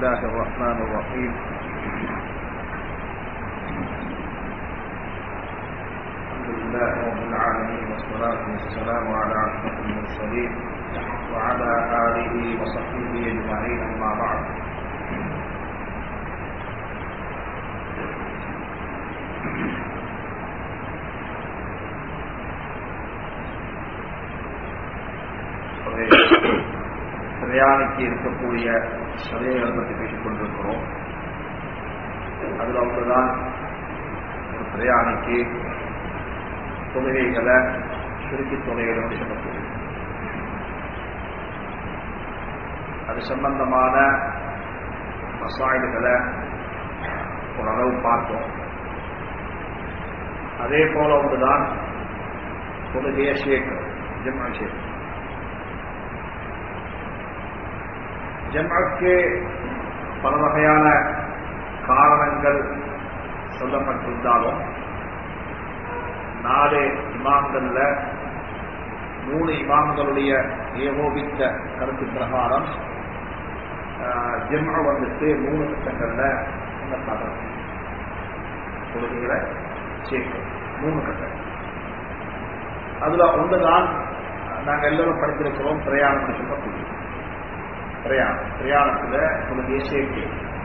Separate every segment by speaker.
Speaker 1: الله الرحمن الرحيم. الحمد لله رب العالمين والصلاة والسلام على أشرف المرسلين وعلى آله وصحبه أجمعين، أما بعد. பிரயாணிக்கு இருக்கக்கூடிய சதேகளை பற்றி பேசிக் கொண்டிருக்கிறோம். அதில் ஒன்றுதான் ஒரு பிரயாணிக்கு தொழுகைகளை சுருக்கி தொழுகைகளை சொல்லக்கூடிய அது சம்பந்தமான மசாயில்களை ஓரளவு பார்த்தோம். அதே போல ஒன்றுதான் தொழுகைய ஷேக் ஜம்ஆ ஷேக். ஜம்ஆக்கு பல வகையான காரணங்கள் சொல்லப்பட்டிருந்தாலும் 4 இமாம்கள்ல 3 இமாம்களுடைய ஏகோபித்த கருத்து பிரகாரம் ஜம்ஆ வந்துட்டு 3 கட்டங்கள்ல தொழுகைகளை சேர்க்கும். 3 கட்டம். அதுல ஒன்றுதான் நாங்கள் எல்லாரும் படித்திருக்கிறோம், பிரயாணம் சொல்லக்கூடிய பிரயாணத்துல தொழுகைய சேர்க்கை.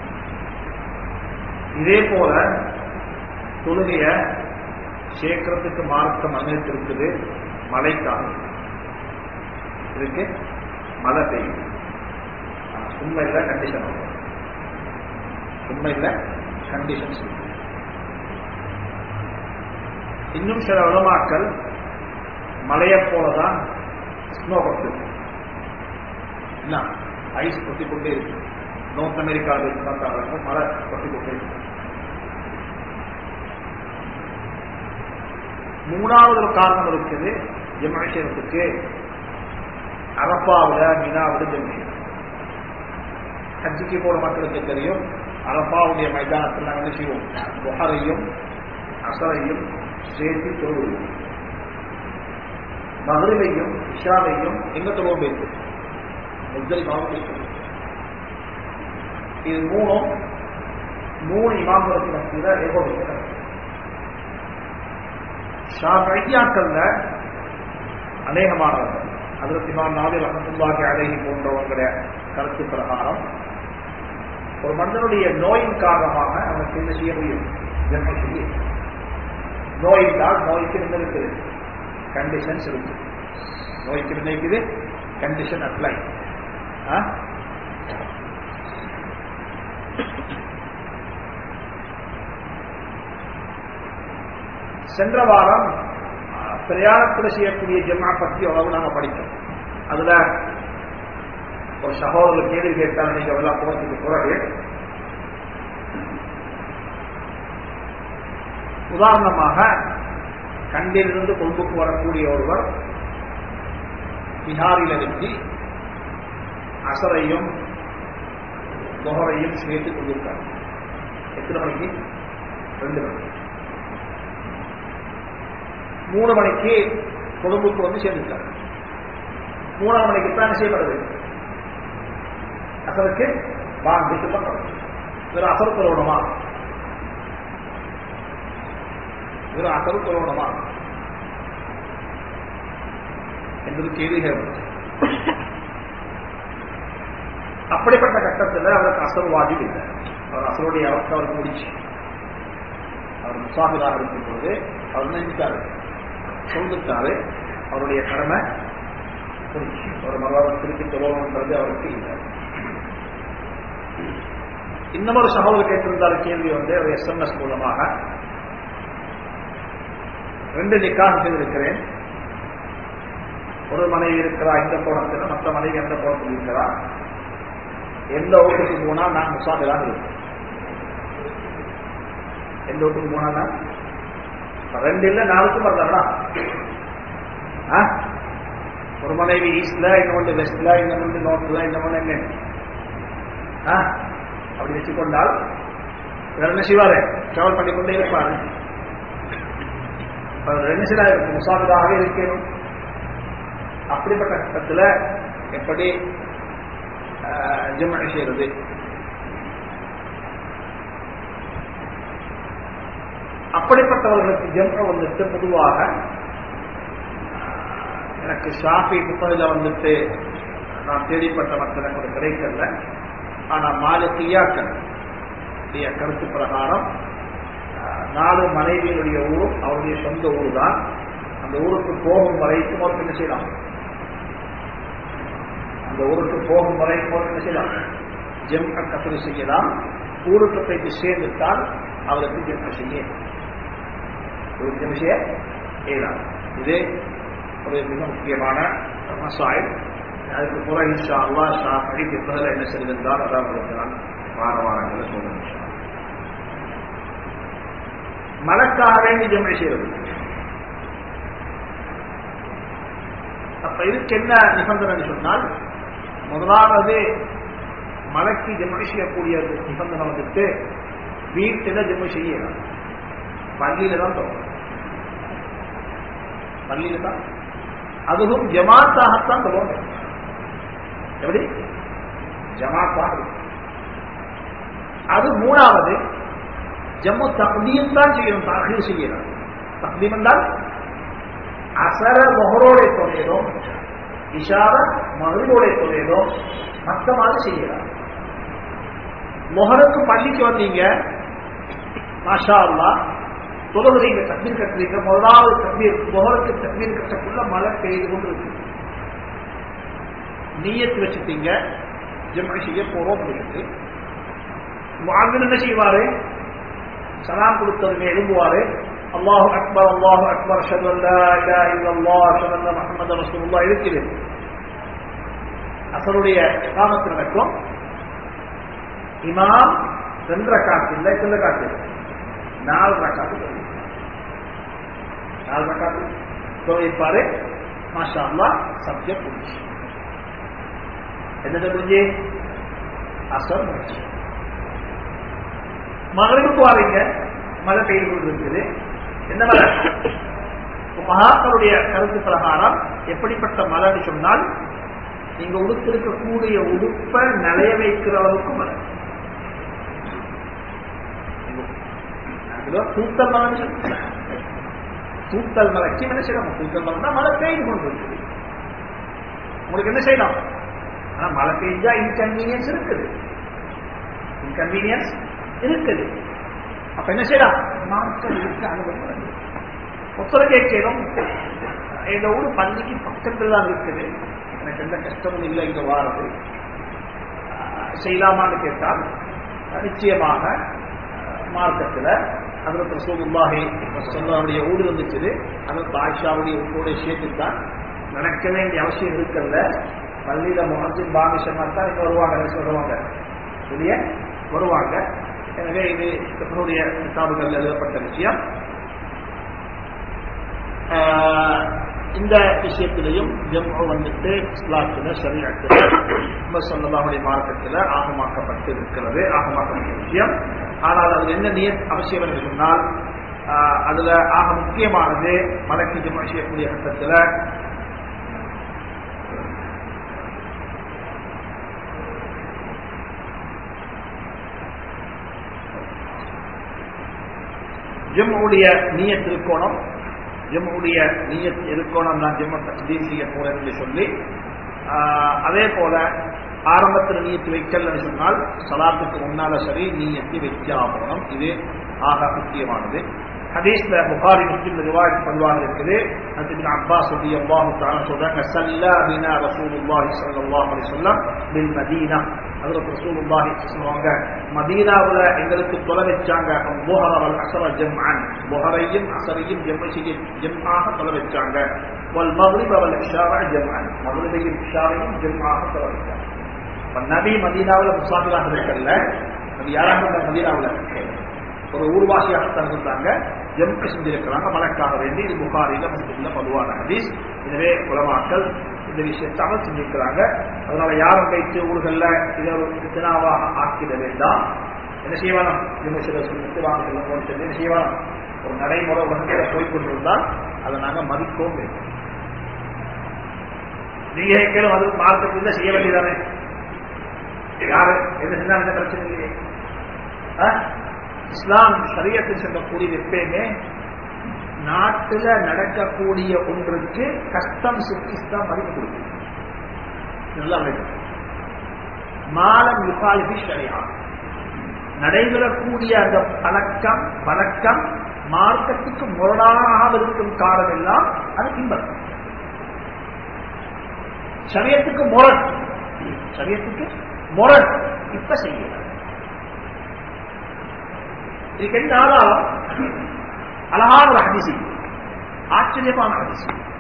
Speaker 1: இதே போல தொழுகைய சேர்க்கிறதுக்கு மார்க்கம் அனுமதித்திருக்குது. மழைக்காலம் இருக்கு, மழை பெய்யும், உண்மையில கண்டிஷன் உண்மையில கண்டிஷன்ஸ். இன்னும் சில உலமாக்கள் மழையை போலதான் ஸ்னோ கொட்டு ஐஸ் கொட்டிக்கொண்டே இருக்கு. நார்த் அமெரிக்காவில் பார்த்தாலும் மழை கொட்டிக்கொண்டே இருக்கு. 3வது ஒரு காரணம் இருக்குது ஜம்ஆத்துக்கு. அரஃபாவுல மினாவுல ஜம்ஆ ஹஜ்ஜுக்கு போற மக்களுக்கு தெரியும். அரஃபாவுடைய மைதானத்தில் நாங்கள் என்ன செய்வோம்? துஹரையும் அஸரையும் சேர்த்து தொழுவோம். மக்ரிபையும் இஷாவையும் எங்க தொழுவோம்? பேசு இது 3 இமாம்களுக்கு மத்தியில ஏகோபிக்கிறார். ஷாஃபிஈயாக்கள்ல அநேகமானவர்கள் ஹஜ்ரத் இமாம் நாவவி ரஹ்மத்துல்லாஹி அலைஹி போன்றவங்களுடைய கருத்து பிரகாரம் ஒரு மனிதனுடைய நோயின் காரணமாக அவனுக்கு என்ன செய்ய முடியும்? ஜம்ஆ செய்ய. நோய் என்றால் நோய்க்கு என்ன இருக்குது? கண்டிஷன்ஸ் இருக்கு. நோய்க்கு நினைக்குது கண்டிஷன் அப்ளை. சென்ற வாரம் பிரயாணத்தில் செய்யக்கூடிய ஜம்ஆ பற்றி அளவு நாம படித்தோம். அதுல ஒரு சகோதரர் கேள்வி கேட்டால் நீங்க எல்லாம் போறதுக்கு பிறகு உதாரணமாக கண்டிலிருந்து கொழும்புக்கு வரக்கூடிய ஒருவர் பிஹாரில் இருந்து அஸரையும் துஹரையும் சேர்த்து கொண்டிருக்கார். எத்தனை மணிக்கு? 2 மணிக்கு. 3 மணிக்கு கொழும்புக்கு வந்து சேர்ந்துட்டார். 3ஆம் மணிக்கு தான் என்ன செய்யப்படுது? அசருக்கு வாங்கிட்டு பண்றது. வெறும் அசரு கொள்ளணுமா? வெறும் அசரு கொள்ளணுமா என்பது கேள்விகள். அப்படிப்பட்ட கட்டத்தில் அவருக்கு அசர் வாஜிப் இல்லை. அவர் அசருடைய அவருக்கு அவருக்கு முடிச்சு அவர் முசாஃபிராக இருக்கும் பொழுது அவர் நினைத்தாரு, சொல்லிட்டாரு, அவருடைய கடமை முடிச்சு. அவர் மறுவாரம் திருப்பி சொல்லணுன்றது அவருக்கு இல்லை. இன்னமொரு சகோதரர் கேட்டிருந்தார் கேள்வி ஒரு SMS மூலமாக. 2 நிக்காஹ் செய்திருக்கிறேன். ஒரு மனைவி இருக்கிறா இந்த கோணத்தில், மற்ற மனைவி எந்த கோணத்தில் இருக்கிறா. எந்த வீட்டுக்கு போனா நான் முசாஃபிராக இருப்பேன். எந்த வீட்டுக்கு போனா நான் 2 இல்ல 4க்கும் வரலாம். ஒரு மனைவி ஈஸ்ட்ல, இன்னொன்று வெஸ்ட்ல, இன்னொன்று நார்த்ல, இன்னொன்று என்ன அப்படி வச்சுக்கொண்டால் வேற என்ன செய்வாரு? டிராவல் பண்ணிக்கொண்டே இருப்பாரு. என்ன செய்ய முசாஃபிராக இருக்கணும். அப்படிப்பட்ட கட்டத்தில் எப்படி ஜம்ஆ செய்யறது? அப்படிப்பட்டவர்களுக்கு ஜம்உ வந்துட்டு பொதுவாக எனக்கு ஷாஃபி புத்தகத்தில் வந்துட்டு நான் தேடிப்பட்ட மக்கள் எனக்கு கிடைக்கல. ஆனா மாலிகியாக்கள் கருத்து பிரகாரம் 4 மனைவியினுடைய ஊரும் அவருடைய சொந்த ஊர் தான். அந்த ஊருக்கு போகும் வரைக்கும் ஒரு என்ன செய்யலாம், அந்த ஊருக்கு போகும் வரைக்கும் ஒரு என்ன செய்யலாம், ஜம்உ கஸ்ர் செய்யலாம். ஊருக்கு போய்த்து சேர்ந்துட்டால் அவருக்கு ஜம்உ செய்ய செய்யலாம். இது ஒரு மிக முக்கியமான மசாயில். அதுக்கு பிறகு இன்ஷா அல்லாஹ் ஷாஃபிஈ ஃபிக்ஹ்ல என்ன செய்திருந்தால் அதாவது நான் வாரங்களை சொல்லுங்க. மலக்காக வேண்டி ஜம்உ செய்வது. அப்ப இதுக்கு என்ன நிபந்தனை சொன்னால், முதலாவது மலக்கு ஜம்உ செய்யக்கூடிய நிபந்தனை வந்துட்டு வீட்டில் ஜம்உ செய்யலாம், பள்ளியில தான் தோணும், பள்ளியில தான், அதுவும் ஜமாத்தாகத்தான் சொல்லுவாங்க. எப்படி ஜமாத்தாக. அது மூணாவது ஜம்மு தக்தீம் தான் செய்யணும், தாக்கீர் செய்யலாம். தக்தீம் என்றால் அசர மொஹரோட தொழிலும் இஷார மகரிபோட தொழிலும் மற்ற மாதிரி செய்யலாம். மொஹருக்கு பள்ளிக்கு வந்தீங்க, மாஷா அல்லாஹ் தொழுகிறீங்க, தக்பீர் கட்டுறீங்க. முதலாவது தக்பீர் மொஹருக்கு தக்பீர் கட்டக்குள்ள மழை பெய்து கொண்டு இருக்கு. நியத்து வச்சுட்டீங்க, ஜம்உ செய்ய போறோம் அப்படின்ட்டு. முஅத்தின் என்ன செய்வாரு, சலாம் கொடுத்ததுமே எழும்புவாரு, அல்லாஹு அக்பர் அல்லாஹு அக்பர் அஷ்ஹது அல்லா இலாஹா இல்லல்லாஹ் அஷ்ஹது அன்ன முஹம்மதர் ரசூலுல்லாஹ் இருக்குது. அஸருடைய இகாமத் நடக்கும். இமாம் 2 ரக்காத் இல்லை, எத்தனை ரக்காத்? 4 ரக்காத். 4 ரக்காத் தொழுவிப்பாரு. மாஷா அல்லாஹ் சப்ஜெக்ட் முடிச்சு. என்ன முடிஞ்சு? அஸர் முடிச்சு. மகரிபுக்கு வாரீங்க, மழை பெய்து கொண்டு இருக்குது. என்ன மழை? மகாக்களுடைய கருத்து பிரகாரம் எப்படிப்பட்ட மழைன்னு சொன்னால், நீங்க உடுத்திருக்கக்கூடிய உடுப்பை நலைய வைக்கிற அளவுக்கு மழை. தூத்தல் மழை, தூத்தல் மழைக்கு என்ன செய்யலாம்? தூத்தல் மழை மழை பெய்து கொண்டு இருக்குது. உங்களுக்கு என்ன செய்யலாம்? ஆனா மழை பெய்ஞ்சா இன்கன்வீனியன்ஸ் இருக்குது, இன்கன்வீனியன்ஸ் இருக்குது. அப்ப என்ன செய்யலாம்? நாட்கள் இருக்கு அனுபவம். ஒத்தர கேட்கிறோம், எங்க ஊர் பள்ளிக்கு பக்கத்தில் தான் இருக்குது, எனக்கு எந்த கஷ்டமும் இல்லை இங்க வாரது, செய்யலாமான்னு கேட்டால் நிச்சயமாக மார்க்கத்தில் ஹஜ்ரத் ரசூலுல்லாஹி ஸல்லல்லாஹு ஊடு வந்துச்சு. ஹஜ்ரத் ஆயிஷாவுடைய ஊரோட சேர்த்துத்தான், நடக்க வேண்டிய அவசியம் இருக்கல. பள்ளியில முஹத்தின் பாமிஷமா தான் இங்க வருவாங்க, வெளிய வருவாங்க. எனவே இது இவருடைய கிதாபுகள் எழுதப்பட்ட விஷயம். இந்த விஷயத்திலையும் ஜம்உ வந்துட்டு இஸ்லாத்துல ஷரீஅத்துல முஹம்மது ஸல்லல்லாஹு அலைஹி மார்க்கத்தில் ஆகமாக்கப்பட்டு இருக்கிறது, ஆகமாக்கப்பட்ட விஷயம். ஆனால் அது என்ன நியத் அவசியம் என்று சொன்னால், அதுல ஆக முக்கியமானது மலக்கு ஜம்உ செய்யக்கூடிய கட்டத்தில் ஜம்உடைய நியத் இருக்கணும். ஜம்உடைய நியத் இருக்கணும் தான் ஜம்உ தக்தீம் செய்ய போறேன் என்று சொல்லி, அதே போல ஆரம்பத்தில் நியத்து வைக்கலன்னு சொன்னால் சலாத்துக்கு முன்னால சரி நியத்து வைக்காமணும். இது ஆக முக்கியமானது. ஹதீஸ்ல புகாரி முஸ்லிம் ரிவாயத் பதிவாக இருக்குது. இப்னு அப்பாஸ் ரலியல்லாஹு தஆலா சொல்றாங்க, ஸல்லா பினா ரசூலுல்லாஹி ஸல்லல்லாஹு அலைஹி வஸல்லம் பில் மதீனா. ஹஜ்ரத் ரசூலுல்லாஹி சொல்லுவாங்க, மதீனாவுல எங்களுக்கு தொலை வச்சாங்க. ظهر والعصر جمعا, ظهرையும் அஸரையும் ஜம்ஆக தொலை வச்சாங்க. والمغرب والعشاء جمعا, மக்ரிபையும் இஷாவையும் ஜம்ஆக தொலை வச்சாங்க. நபி மதீனாவுல முஸாஃபிராக இருக்கல்ல, நபி யாராக இருந்தாங்க? மதீனாவுல ஒரு ஊர்வாசியாகத்தான் இருந்தாங்க, ஜம்உ செஞ்சிருக்கிறாங்க மலக்காக வேண்டி. இது புகாரில முஸ்லிம்ல பொதுவான ஹதீஸ். எனவே உலமாக்கள் இந்த விஷயத்தை அமல் செஞ்சிருக்கிறாங்க. அதனால யாரும் வைத்து ஊர்கள்ல இதை ஒரு தினாவாக ஆக்கிட வேண்டாம். என்ன செய்வானம்? ஜம்உ செய்வாங்க என்ன செய்வானம்? ஒரு நடைமுறை உலகத்தில் போய்கொண்டிருந்தால் அதை நாங்கள் மதிக்கவும் வேண்டும். நீங்க கேளும் அது மார்க்கத்தில் செய்ய வேண்டியதானே? யாரு என்ன செஞ்சா பிரச்சனை இல்லையே. இஸ்லாம் ஷரியத்தில் சொல்லக்கூடிய எப்பயுமே நாட்டில் நடக்கக்கூடிய ஒன்றுக்கு கஸ்டம்ஸ் இஸ்லாம் மதிப்பு கொடுக்கும். நல்லா மாலம் யுகாலிபி ஷரியா நடைபெறக்கூடிய அந்த பழக்கம் மார்க்கத்துக்கு முரணாக இருக்கும் காரணம் எல்லாம் அது பின்பற்றும். ஷரியத்துக்கு முரண் இப்ப செய்ய இதுக்கு என்ன ஆதாரம்? அழகான ஒரு ஹதீஸ், ஆச்சரியமான ஹதீஸ்.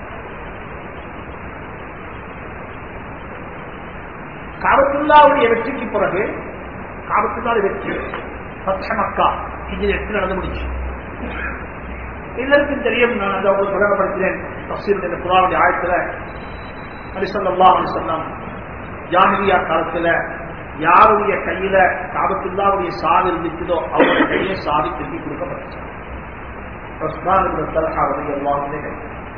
Speaker 1: காபத்துல்லாவுடைய வெற்றிக்கு பிறகு, காபத்துல்லாவுடைய வெற்றி ஃபத்ஹ் மக்கா ஹிஜ்ரி 8 நடந்து முடிச்சு. எல்லாருக்கும் தெரியும், நான் அதை உங்களுக்கு பிரகடனப்படுத்தினேன் தஃசீருடைய குர்ஆனுடைய ஆயத்துல நபி ஸல்லல்லாஹு அலைஹி வஸல்லம் ஜாஹிலியா காலத்துல யாருடைய கையில காபத்துல்லாவுடைய சாவி இருந்துச்சதோ அவருடைய கையில சாவி திருப்பி கொடுக்கப்பட்டுச்சு. உஸ்மான் இப்னு தல்ஹா ரலியல்லாஹு அன்ஹு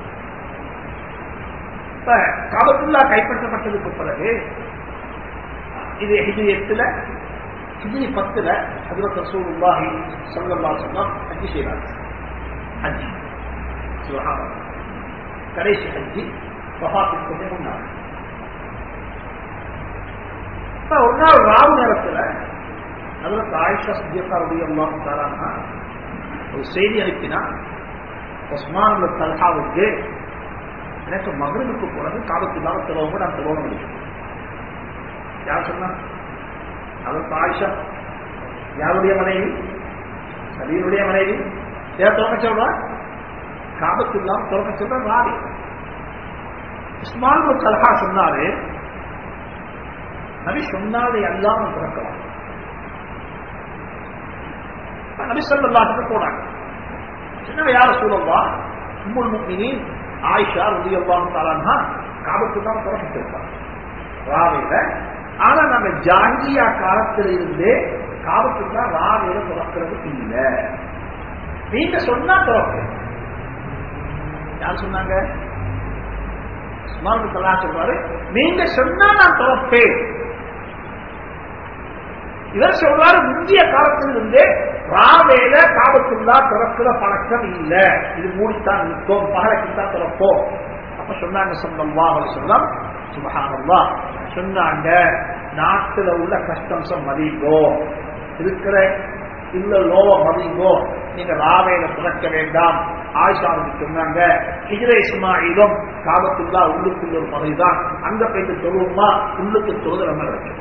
Speaker 1: காபத்துல்லா கைப்பற்றப்பட்டதுக்கு பிறகு இது ஹிஜ்ரி 8 ஹிஜ்ரி 10 ஹஜ்ரத் ரசூலுல்லாஹி ஸல்லல்லாஹு அலைஹி வஸல்லம் ஹஜ் செய்தார். ஹஜ் சுப்ஹானல்லாஹ் கடைசி ஹஜ் வஃபாத்துக்கு முன்னாடி ஒரு நாள் ராவு நேரத்தில் ஹஜ்ரத் ஆயிஷா சித்திகா ரலியல்லாஹு தஆலா அன்ஹா ஒரு செய்தி அனுப்பினா, உஸ்மான் இப்னு தல்ஹாவுக்கு எனக்கு மக்ரிபுக்கு பிறகு காபத்துல்லாஹ் தொழுவங்க நான் தொழுவ முடியும். யார் சொன்னா? ஹஜ்ரத் ஆயிஷா யாருடைய மனைவி? நபியினுடைய மனைவி. யார் தொழுக சொல்றா? காபத்துல்லாஹ் தொழுக சொல்ற ராவி. உஸ்மான் இப்னு தல்ஹா சொன்னாரு, நபி சொன்னாதை அல்லாம திறக்கலாம். நபி ஸல்லல்லாஹு அலைஹி வஸல்லம் போனாங்க. சொன்னாங்க, யா ரசூலல்லாஹ், உம்முல் முஃமினீன் ஆயிஷா ரலியல்லாஹு தஆலா அன்ஹா காபத்துல்லாஹ் திறந்துட்டாங்க ராவில. ஆனா நம்ம ஜாஹிலியா காலத்துல இருந்தே காபத்துல்லாஹ் ராவில திறக்கிறது இல்ல. நீங்க சொன்னா திறப்பேன். யார் சொன்னாங்க? உஸ்மான் இப்னு தல்ஹா சொல்றாரு, நீங்க சொன்னா நான் திறப்பேன். இவர் சொல்றாரு, முந்தைய காலத்தில் இருந்தே ராவேல காபத்துல்லாஹ் திறக்கிற பழக்கம் இல்ல, இது மூடித்தான் இருக்கும், பகலைக்குத்தான் திறப்போம். அப்ப சொன்னாங்க ஸல்லல்லாஹு அலைஹி வஸல்லம், சுப்ஹானல்லாஹ், சொன்னாங்க நாட்டுல உள்ள கஸ்டம்ஸ மதிங்கோ, இருக்கிற இல்ல லோவ மதிங்கோ, நீங்க ராவேல திறக்க வேண்டாம். ஆயிஷாவுக்கு சொன்னாங்க, ஹிஜ்ர இஸ்மாயிலும் காபத்துல்லாஹ் உள்ளுக்குள்ள ஒரு பகுதிதான், அங்க போயிட்டு தொழுவோமா, உள்ளுக்கு தொழுது நம்ம நடக்கும்.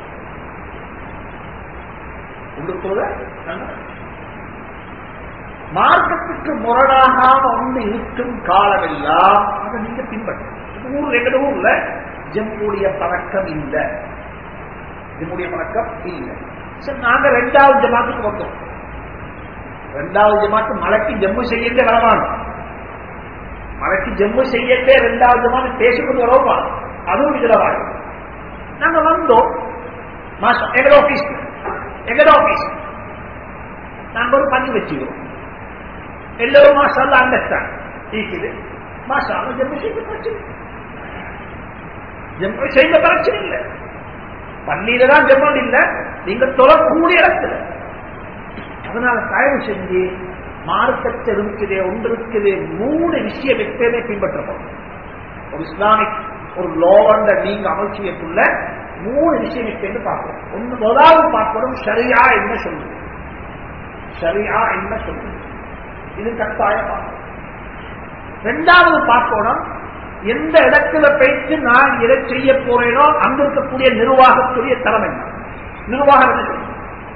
Speaker 1: மார்க்கத்துக்கு முரணாக ஒன்று இருக்கும் காலமெல்லாம் அதை நீங்க பின்பற்ற. எங்க ஊர்ல ஜம்முடைய பழக்கம் இல்லை, ஜம்முடைய பழக்கம் இல்லை. சரி, நாங்க 2வது ஜமாத்துக்கு வந்தோம். 2வது ஜமாத்து மலைக்கு ஜம்மு செய்யவே வரவான், மலைக்கு ஜம்மு செய்யவே 2வது ஜமாத்து பேசிக்கொண்டு வரவா, அதுவும் இதுல வாங்க. நாங்க வந்தோம், எங்க ஆபீஸ் நாங்க ஒரு பணி வச்சுக்கிறோம். எல்லோரும் மாஷா அல்லாஹ் அண்டர்ஸ்டாண்ட் இருக்குது. மாஷா அல்லாஹ் ஜம்மு செய்ய பிரச்சனை, ஜம்மு செய்ய பிரச்சனை இல்லை. பள்ளியில தான் ஜம்மு இல்லை, நீங்க தொழக்கூடிய இடத்துல. அதனால தயவு செஞ்சு மார்க்கத்தை இருக்குதே, ஒன்று இருக்குதே, 3 விஷயம் எப்பயுமே பின்பற்றப்படும். ஒரு இஸ்லாமிக் ஒரு லோவண்ட நீங்க அமல் செய்யக்குள்ள 3 விஷயம் எப்பயுமே பார்க்கணும். ஒன்று, முதலாவது பார்க்கணும், ஷரியா என்ன சொல்லுது, ஷரியா என்ன சொல்லுது, இது கட்டாயம் பார்க்கணும். 2வது பார்க்கணும், எந்த இடத்துல போயிட்டு நான் எதை செய்ய போறேனோ அங்க இருக்கக்கூடிய நிர்வாகத்துடைய தரம் என்ன, நிர்வாகம் என்ன சொல்லுது.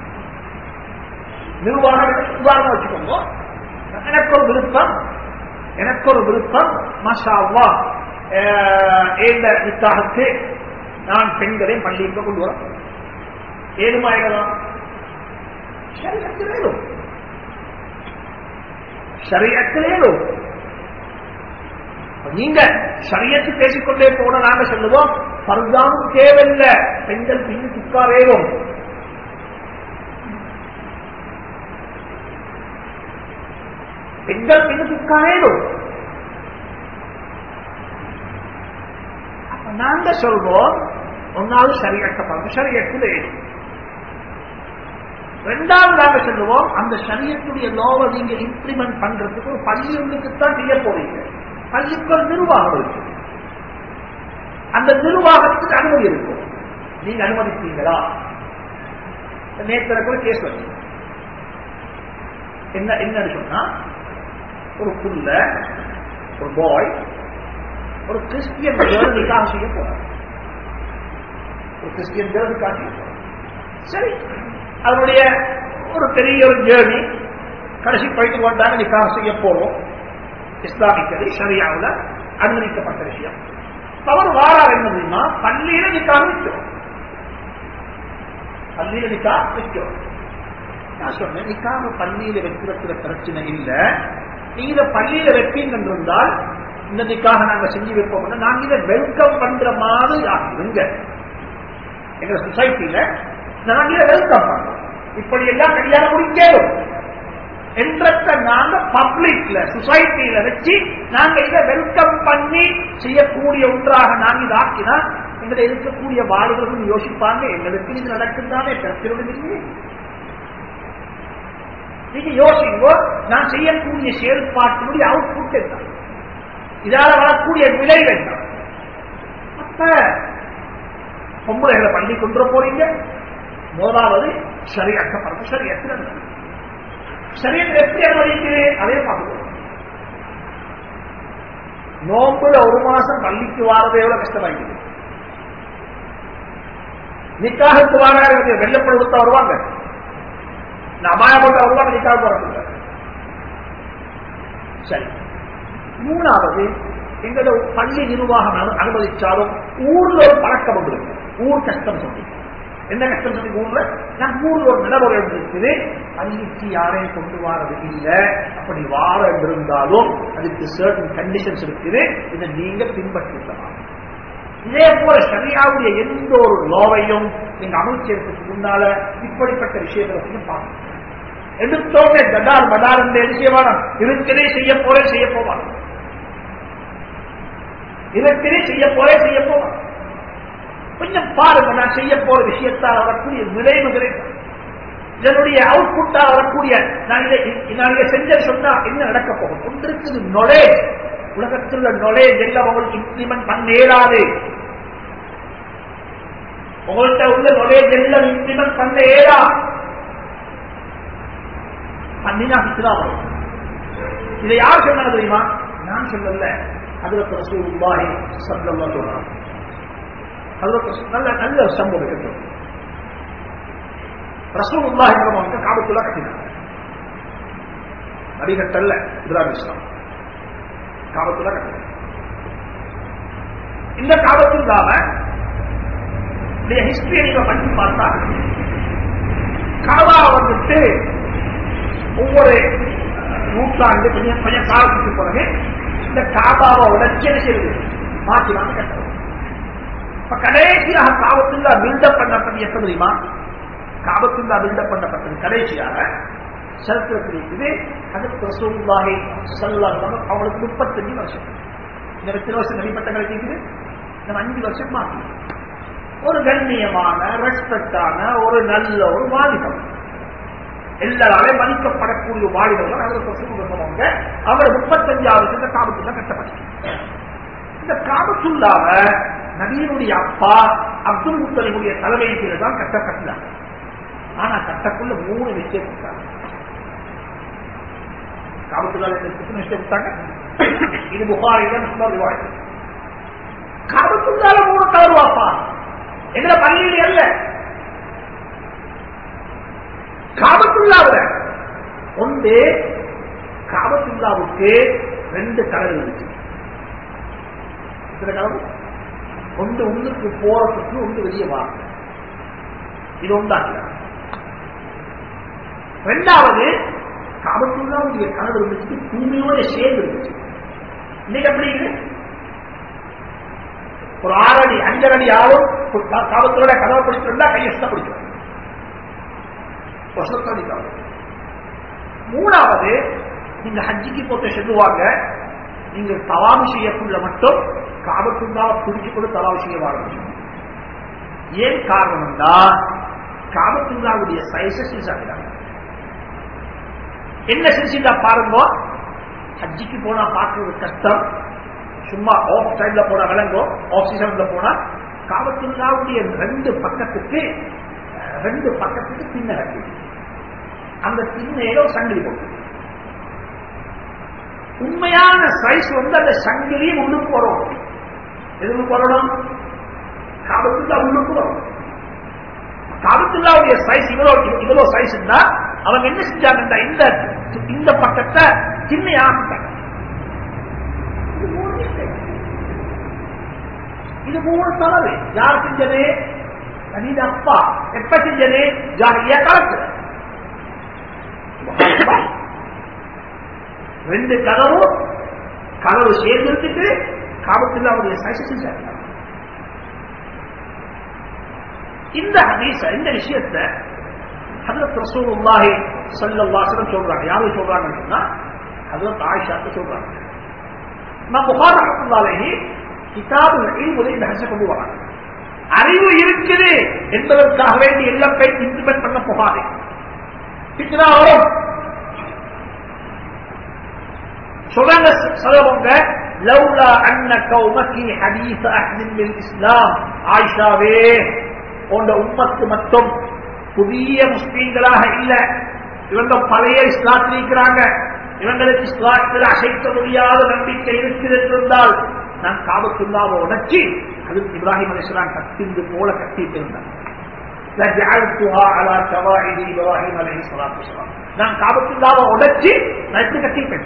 Speaker 1: நிர்வாகம் உதாரணம் வச்சுக்கோங்க, எனக்கு ஒரு விருப்பம் மாஷா அல்லாஹ், இந்த நிக்காஹுக்கு நான் பெண்களை பள்ளிக்கு கொண்டு வர ஏழுமாயிரம் ஷரியத்திலேயும் நீங்க ஷரியத்து பேசிக்கொண்டே போன நாங்க சொல்லுவோம், பர்தாவும் தேவையில்லை, பெண்கள் பின்னுக்கு உட்காரேவும். பெண்கள் பின்னுக்கு உட்காரேவும். நாங்க சொல்வோம், ஒன்னாவது ஷரியத்தை பார்த்து ஷரியத்தில் ரெண்டாவது நாங்க சொல்லுவோம், அந்த ஷரியத்துடைய லோவை நீங்க இம்ப்ளிமெண்ட் பண்றதுக்கு ஒரு பள்ளி ஒன்றுக்குத்தான் செய்ய போறீங்க. பள்ளிக்கு ஒரு நிர்வாகம் இருக்கு, அந்த நிர்வாகத்துக்கு அனுமதி இருக்கும். நீங்க அனுமதிப்பீங்களா? நேற்று கூட கேஸ் வச்சு என்ன சொன்னா, ஒரு புள்ள, ஒரு பாய் ஒரு கிறிஸ்டியன் கேர்ள் நிக்காஹ் செய்ய போறார். ஒரு கிறிஸ்டியன் கேர்ள் நிக்காஹ் செய்ய போறார். சரி, அதனுடைய ஒரு பெரிய ஒரு ஜேர்னி, கடைசி போயிட்டு வந்தாங்க, நிக்காஹ் செய்ய போறோம். இஸ்லாமிக்கது ஷரியாவில் அனுமதிக்கப்பட்ட விஷயம். அவர் வாரார் என்ன தெரியுமா, பள்ளியில நிக்காஹ் வைக்கிறோம், பள்ளியில நிக்காஹ் வைக்கிறோம். நான் சொன்னேன், நிக்காஹ் பள்ளியில வைக்கிறதுல பிரச்சனை இல்லை, நீங்க பள்ளியில வைப்பீங்க என்றால் இந்த நிக்காக நாங்க செஞ்சு வைப்போம். நாங்க இதை வெல்கம் பண்ற மாதிரி ஆகிடுங்க. எங்க சொசைட்டியில நாங்க இதை வெல்கம் பண்றோம். இப்படி எல்லாம் கல்யாணம் முடிக்கணும் என்றத நாங்க பப்ளிக்ல சொசைட்டியில வச்சு நாங்க இதை வெல்கம் பண்ணி செய்யக்கூடிய ஒன்றாக நாங்க இதை ஆக்கினா எங்களை இருக்கக்கூடிய வாலிபர்கள் யோசிப்பாங்க, எங்களுக்கு இது நடக்குதானே பிரச்சனை இல்லை. நீங்க யோசிங்க, நான் செய்யக்கூடிய செயல்பாட்டினுடைய அவுட்புட் என்ன, இதால வரக்கூடிய விளைவு என்ன. அப்ப பொம்பளைகளை பள்ளி கொண்டு போறீங்க. முதலாவது ஷரியத்தை ஷரியத்தில் ஷரியத்தை எப்படி அனுமதிக்குது அதே பார்க்கணும். நோம்புல ஒரு மாசம் பள்ளிக்கு வாரது எவ்வளவு கஷ்டமாயிடுது. நிக்காஹுக்கு வாராங்க, வெள்ளப்பட கொடுத்தா வருவாங்க, அபாய போட்டா வருவாங்க, நிக்காக போறாங்க. சரி, மூணாவது எங்களோட பள்ளி நிர்வாகம் அனுமதிச்சாலும் ஊர்ல ஒரு பழக்கம் ஒன்று இருக்கு. ஊர் கஷ்டம் சொல்லி என்ன கஷ்டம் சொல்லி ஊர்ல நான் ஊர்ல ஒரு நிலவரம் இருக்குது, பள்ளிக்கு யாரையும் கொண்டு வாரது இல்லை. அப்படி வார இருந்தாலும் அதுக்கு சர்டன் கண்டிஷன்ஸ் இருக்குது, இதை நீங்க பின்பற்றலாம். இதே போல ஷரியாவுடைய எந்த ஒரு லோவையும் நீங்க அமல் செய்யறதுக்கு முன்னால இப்படிப்பட்ட விஷயங்களை பார்க்கணும். எடுத்தோடனே தடார் படார் என்று என்ன செய்வானா, இருக்கிறே செய்ய போவான், இருக்கிறே செய்ய போவான். கொஞ்சம் பாருங்க, நான் செய்ய போற விஷயத்தால் வரக்கூடிய விளைவுகளை, இதனுடைய அவுட்புட்டால் வரக்கூடிய நான் இதை செஞ்ச சொன்னா என்ன நடக்க போகும். ஒன்றுக்கு நொலேஜ், உலகத்தில் நொலேஜ் எல்லாம் உங்களுக்கு இம்ப்ளிமெண்ட் பண்ண இயலாது. உங்கள்கிட்ட உள்ள நொலேஜ் எல்லாம் இம்ப்ளிமெண்ட் பண்ண இயலா. இதை யார் சொன்னா தெரியுமா? நான் சொல்லல, ஹஜ்ரத் ரசூலுல்லாஹி ஸல்லல்லாஹு அலைஹி வஸல்லம். நல்ல சம்பவம் இருக்கு. ரசூலுல்லாஹி ஸல்லல்லாஹு காபத்துல்லா கட்டினாங்க. நபிகட்டல்ல இப்ராஹிம் இஸ்லாம் காபத்துல்லா கட்டினாங்க. இந்த காபத்துல்லாம ஹிஸ்டரியை நீங்க பண்ணி பார்த்தா, காபா வந்துட்டு ஒவ்வொரு நூற்றாண்டு கொஞ்சம் காலத்துக்கு பிறகு இந்த காபாவை உடச்சி என்ன செய்யுது, மாற்றினாங்க கட்டணும். இப்ப கடைசியாக காபத்துல்லா பில்டப் பண்ணப்பட்டது எப்ப தெரியுமா? காபத்துல்லா பில்டப் பண்ணப்பட்டது கடைசியாக சரித்திரத்தில் இருக்குது. அதுக்கு ரசூலுல்லாஹி ஸல்லல்லாஹு அலைஹி வஸல்லம் அவங்களுக்கு 35 வருஷம். இந்த 2 வருஷம் நபிப்பட்டங்களை இருக்குது, நம்ம 5 வருஷம் மாற்றி ஒரு கண்ணியமான ரெஸ்பெக்டான ஒரு நல்ல ஒரு வாலிபம், எல்லாராலே மதிக்கப்படக்கூடிய வாலிபர்கள் அவங்க 35வது இந்த காபத்துல்லா கட்டப்பட்டது. இந்த காபத்துல்லாவ நபியினுடைய அப்பா அப்துல் முத்தலிபுடைய தலைமையில் தான் கட்டப்பட்டாங்க. ஆனா கட்டக்குள்ள 3 விஷயம் கொடுத்தாங்க. காபத்துல்லால விஷயம் கொடுத்தாங்க. இது புகாரில காபத்துல்லால 3 கலர் வாப்பா எங்களை பள்ளியில் அல்ல, காபத்துல்லாவுல ஒன்று. காபத்துல்லாவுக்கு 2 கலர் இருந்துச்சு. ஒன்று உள்ளுக்கு போறதுக்கு, ஒன்று வெளியே வா. இது ஒன்றாங்க. 2வது காபத்துல்லாவுடைய கலர் இருந்துச்சு, பூமியோட சேர்ந்து இருந்துச்சு. இன்னைக்கு எப்படி இருக்கு? ஒரு 6 அடி 5 அடி ஆளும் காபத்தோட கதவை பிடிச்சிருந்தா கையெழுத்த பிடிக்கும். 3வது நீங்க ஹஜ்ஜிக்கு போட்டு செல்லுவாங்க, நீங்க தவாபு செய்யக்குள்ள மட்டும் காபத்துல்லாவை பிடிச்சு கொண்டு தவாபு செய்ய வாங்க. ஏன் காரணம்னா காபத்துல்லாவுடைய சைஸை செஞ்சாங்க. என்ன செஞ்சா பாருங்க, ஹஜ்ஜிக்கு போனா பார்க்கறது கஷ்டம், சும்மா ஆஃப் டைம்ல போனா விளங்கும், ஆஃப் சீசன்ல போனா காபத்துல்லாவுடைய ரெண்டு பக்கத்துக்கு பின்ன கட்டி, அந்த பின்னையில சங்கிலி போட்டு, உண்மையான சைஸ் அந்த சங்கிலியும் உள்ளுக்கு வரும். எதுக்கு வரணும்? காபத்துல்லா உள்ளுக்கு வரும். காபத்துல்லாவுடைய சைஸ் இவ்வளவு சைஸ் இருந்தா அவங்க என்ன செஞ்சாங்க, இந்த பக்கத்தை சின்ன ஆக்கிட்டாங்க. இது 3 தவறு. யார் செஞ்சது? நபீட அப்பா. எப்ப செஞ்சது? ஜாஹிலியா காலத்துல. 2 கதவு சேர்ந்துட்டு காபத்துல்லாவுடைய சைஸ் செஞ்சாங்க. இந்த ஹதீஸ், இந்த விஷயத்தை ஹஜ்ரத் ரசூலுல்லாஹி ஸல்லல்லாஹு அலைஹி வஸல்லம் சொல்றாங்க. யாரு சொல்றாங்கன்னு சொன்னா ஹஜ்ரத் ஆயிஷா சொல்றாங்க. நான் புகாரி ரஹ்மத்துல்லாஹி அலைஹி கிதாபுல் இல்முல இந்த ஹதீஸை கொண்டு வராங்க. அறிவு இருக்குது என்பதற்காக வேண்டி எல்லாம் போய் இம்ப்ளிமெண்ட் பண்ண போகாது. பித்னா வரும் சொல்றாங்க சலவங்க, லவ்லா அன்ன கௌமகி ஹதீஸ் அஹ்தின் பில் இஸ்லாம். ஆயிஷாவே, உங்க உம்மத்து மட்டும் புதிய முஸ்லீம்களாக இல்ல, இவங்க பழைய இஸ்லாத்தில் இருக்கிறாங்க, இவங்களுக்கு இஸ்லாத்தில் அசைக்க முடியாத நம்பிக்கை இருக்கிறால் நான் காபத்துல்லாவை உடைச்சி அது இப்ராஹிம் அலைஹிஸ்ஸலாம் கட்டிந்து போல கட்டிட்டு இருந்தாங்க. இப்ராஹிம் அலைஹிஸ்ஸலாம் நான் காபத்துல்லாவை உடைச்சி நான் எப்படி கட்டிப்பேன்?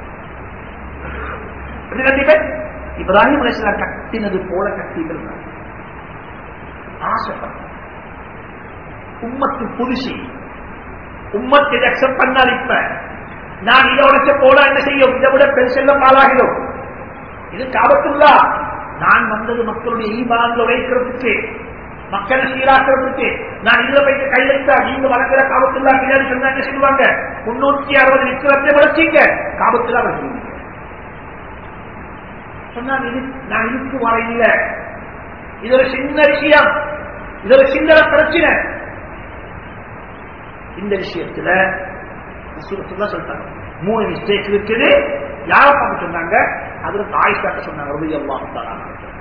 Speaker 1: இப்ராஹிம் அலைஹிஸ்ஸலாம் கட்டினது போல கட்டிட்டு இருந்தாங்க. ஆசைப்பட்ட உம்மத்து புதுசி, உம்மத்தை அக்செப்ட் பண்ணால் இப்ப நான் இதை உடைச்ச போல என்ன செய்யும்? இதை விட பெருசெல்ல பாலாகிடும். இது காபத்துல்லா. நான் வந்தது மக்களுடைய ஈமான்ல உழைக்கிறதுக்கு, மக்களை சீராக்கிறதுக்கு. நான் இதுல போயிட்டு கை வைத்தா நீங்க வளர்க்கிற காபத்துல்லா பின்னாடி சொன்னா என்ன சொல்லுவாங்க? 360 நிச்சயத்தை வளர்ச்சிங்க காபத்துல்லா வளர்ச்சிங்க சொன்னா நான் இதுக்கு வர இல்ல. இது ஒரு சின்ன விஷயம், இது ஒரு சின்ன பிரச்சனை. இந்த விஷயத்துல சொல்லிட்டாங்க 3 மிஸ்டேக் இருக்குது. யார பார்த்து சொன்னாங்க? அதுல ஆயிஷாட்ட சொன்னாங்க. ரலியல்லாஹு தஆலா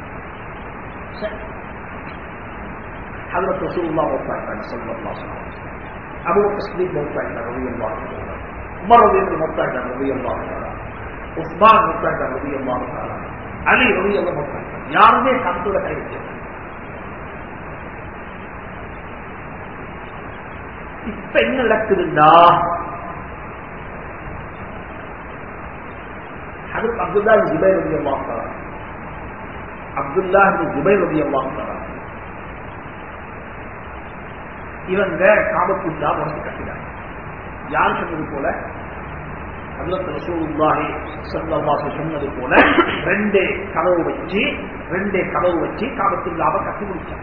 Speaker 1: ஹஜ்ரத் ரசூலுல்லாஹ் மௌத்தாயிட்டாங்க ஸல்லல்லாஹு அலைஹி வஸல்லம். அபூபக்கர் சித்திக் மௌத்தாயிட்டாங்க ரலியல்லாஹு தஆலா. உமர் ரலியல்லாஹு மௌத்தாயிட்டாங்க ரலியல்லாஹு தஆலா. உஸ்மான் மௌத்தாயிட்டாங்க ரலியல்லாஹு தஆலா. அலி ரலியல்லாஹு மௌத்தாயிட்டாங்க. யாருமே கந்தோட கை வைக்கல. இப்ப என்ன நடக்குதுண்டா, ஹஜ்ரத் அப்துல்லா இப்னு ஜுபைர் ரலியல்லாஹு தஆலா, அப்துல்லா இப்னு ஜுபைர் ரலியல்லாஹு தஆலா இவங்க காபத்துல்லா உடைச்சு கட்டினாங்க. யார் சொன்னது போல? ஹஜ்ரத் ரசூலுல்லாஹி ஸல்லல்லாஹு அலைஹி வஸல்லம் சொன்னது போல 2 கதவு வச்சு காபத்துல்லாவை கட்டி முடிச்சாங்க.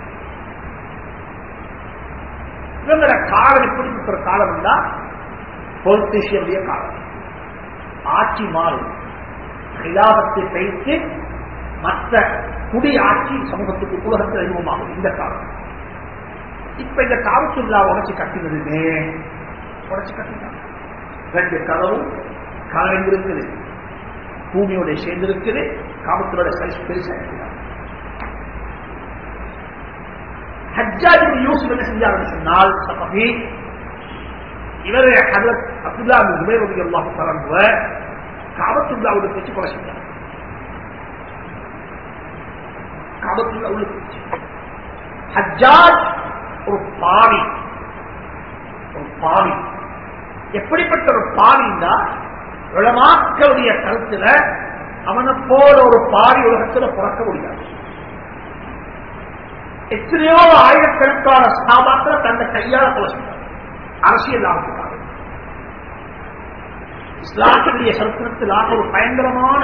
Speaker 1: இவங்களோட காலம் எப்படிப்பட்ட ஒரு காலம் இருந்தா பொலிட்டீஷியனுடைய காலம். ஆட்சி மாறும், கிலாபத்தை வைத்து மற்ற குடி ஆட்சி சமூகத்துக்கு உலகத்தில் அறிமுகமாகும் இந்த காலம். இப்ப இந்த காபத்துல்லா உடைச்சு கட்டினதுமே உடைச்சு கட்டினாங்க. 2 கதவும் கலந்து இருக்குது, பூமியோட சேர்ந்து இருக்குது. காபத்துள்ளோட சைஸ் பெருசாக ஹஜ்ஜாஜ் இப்னு யூசுப் என்ன செஞ்சாருன்னு சொன்னால், சஃபி இவர் ஹஜ்ரத் அப்துல்லா இப்னு ஜுபைர் ரலியல்லாஹு தஆலா காபத்துல்லாவுடைய வச்சு கொலை செஞ்சார். காபத்துல்லா உள்ள போச்சு. ஹஜ்ஜாஜ் ஒரு பாவி. எப்படிப்பட்ட ஒரு பாவின்னா, உலமாக்களுடைய கருத்துல அவனை போல ஒரு பாவி உலகத்துல பிறக்க முடியாது. எத்தனையோ ஆயிரக்கணக்கான சஹாபாக்களை தன்னை கையால கொலை செய்தார். அரசியல் லாபத்துக்காக. இஸ்லாத்துடைய சரித்திரத்திலாக ஒரு பயங்கரமான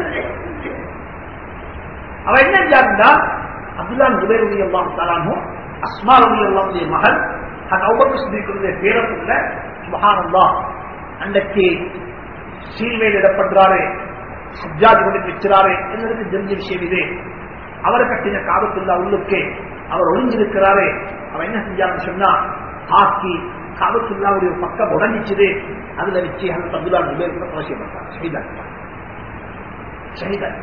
Speaker 1: அவ என்ன செஞ்சாருந்தா, அப்துல்லா ஜுபைர் ரலியல்லாஹு தஆலா அஸ்மா ரலியல்லாஹுடைய மகள் அபூபக்கர் சித்திக்குடைய பேரப்புள்ள சுப்ஹானல்லாஹ் அன்றைக்கு சீல்வேல் இடப்படுறாரு, ஹஜ்ஜாஜ் கொண்டு வச்சுறாரு என்பதற்கு தெரிஞ்ச விஷயம் இது. அவரை கட்டின காபத்துல்லா உள்ளுக்கு அவர் ஒளிஞ்சிருக்கிறாரு. அவன் என்ன செஞ்சாருன்னு சொன்னா, ஆக்கி காபத்துல்லாவுடைய ஒரு பக்கம் உடஞ்சிச்சுது. அதுல வச்சு அப்துல்லா ஜுபைர் அவசியப்பட்டார். ஷஹீதா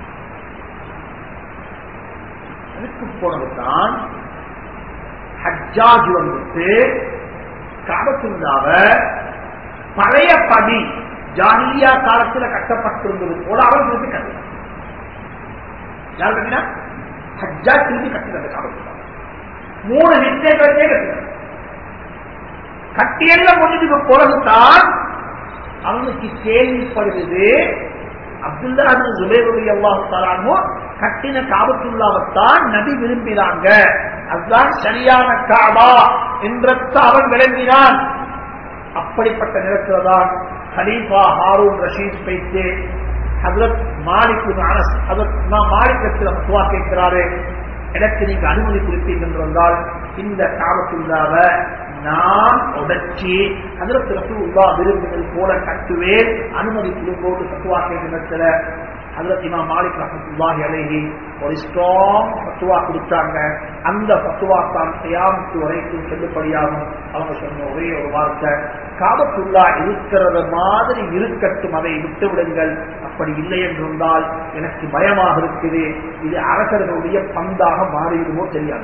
Speaker 1: அதுக்கு போனதுதான் ஹஜ்ஜாஜ் வந்துட்டு காபத்துல்லாவ பழையபடி ஜாஹிலியா காலத்தில் கட்டப்பட்டிருந்தது போல அவன் திருப்பி கட்டினான். யார் கட்டினா? ஹஜ்ஜாஜ் திருப்பி கட்டினது காபத்துல்லா. 3 நிச்சயங்களே கட்டினான். கட்டியெல்லாம் முடிஞ்சதுக்கு பிறகுதான் அவனுக்கு கேள்விப்படுகிறது அப்துல்லா பின் ஜுபைர் ரலியல்லாஹு தஆலா அன்ஹு கட்டின காபத்துல்லாவைத்தான் நபி விரும்பினாங்க, அதுதான் சரியான காபா என்றத அவன் விளங்கினான். அப்படிப்பட்ட நேரத்தில் தான் கலீஃபா ஹாரூன் ரஷீத் பேச்சு ஹஜ்ரத் மாலிக் பின் அனஸ் ஹஜ்ரத் இமாம் மாலிக் இடத்துல ஃபத்வா கேட்கிறாரு, எனக்கு நீங்க அனுமதி கொடுப்பீங்க என்று வந்தால் இந்த காபத்துல்லாவை நான் உடைச்சி ஹஜ்ரத் ரசூலுல்லாஹ் விரும்பினது போல கட்டுவேன், அனுமதி கொடுப்போடு ஃபத்வா கேட்கிற ஹஜ்ரத் இமாம் மாலிக் ரஹ்மத்துல்லாஹி அலைஹி ஒரு ஸ்ட்ராங் ஃபத்வா கொடுத்தாங்க. அந்த ஃபத்வா தான் கியாமத் வரைக்கும் செல்லுபடியாகும். அவங்க சொன்ன ஒரே ஒரு வார்த்தை, காபத்துல்லா இருக்கிறது மாதிரி இருக்கட்டும், அதை விட்டு விடுங்கள். அப்படி இல்லை என்றிருந்தால் எனக்கு பயமாக இருக்குது, இது அரசர்களுடைய பந்தாக மாறிவிடுமோ தெரியாது.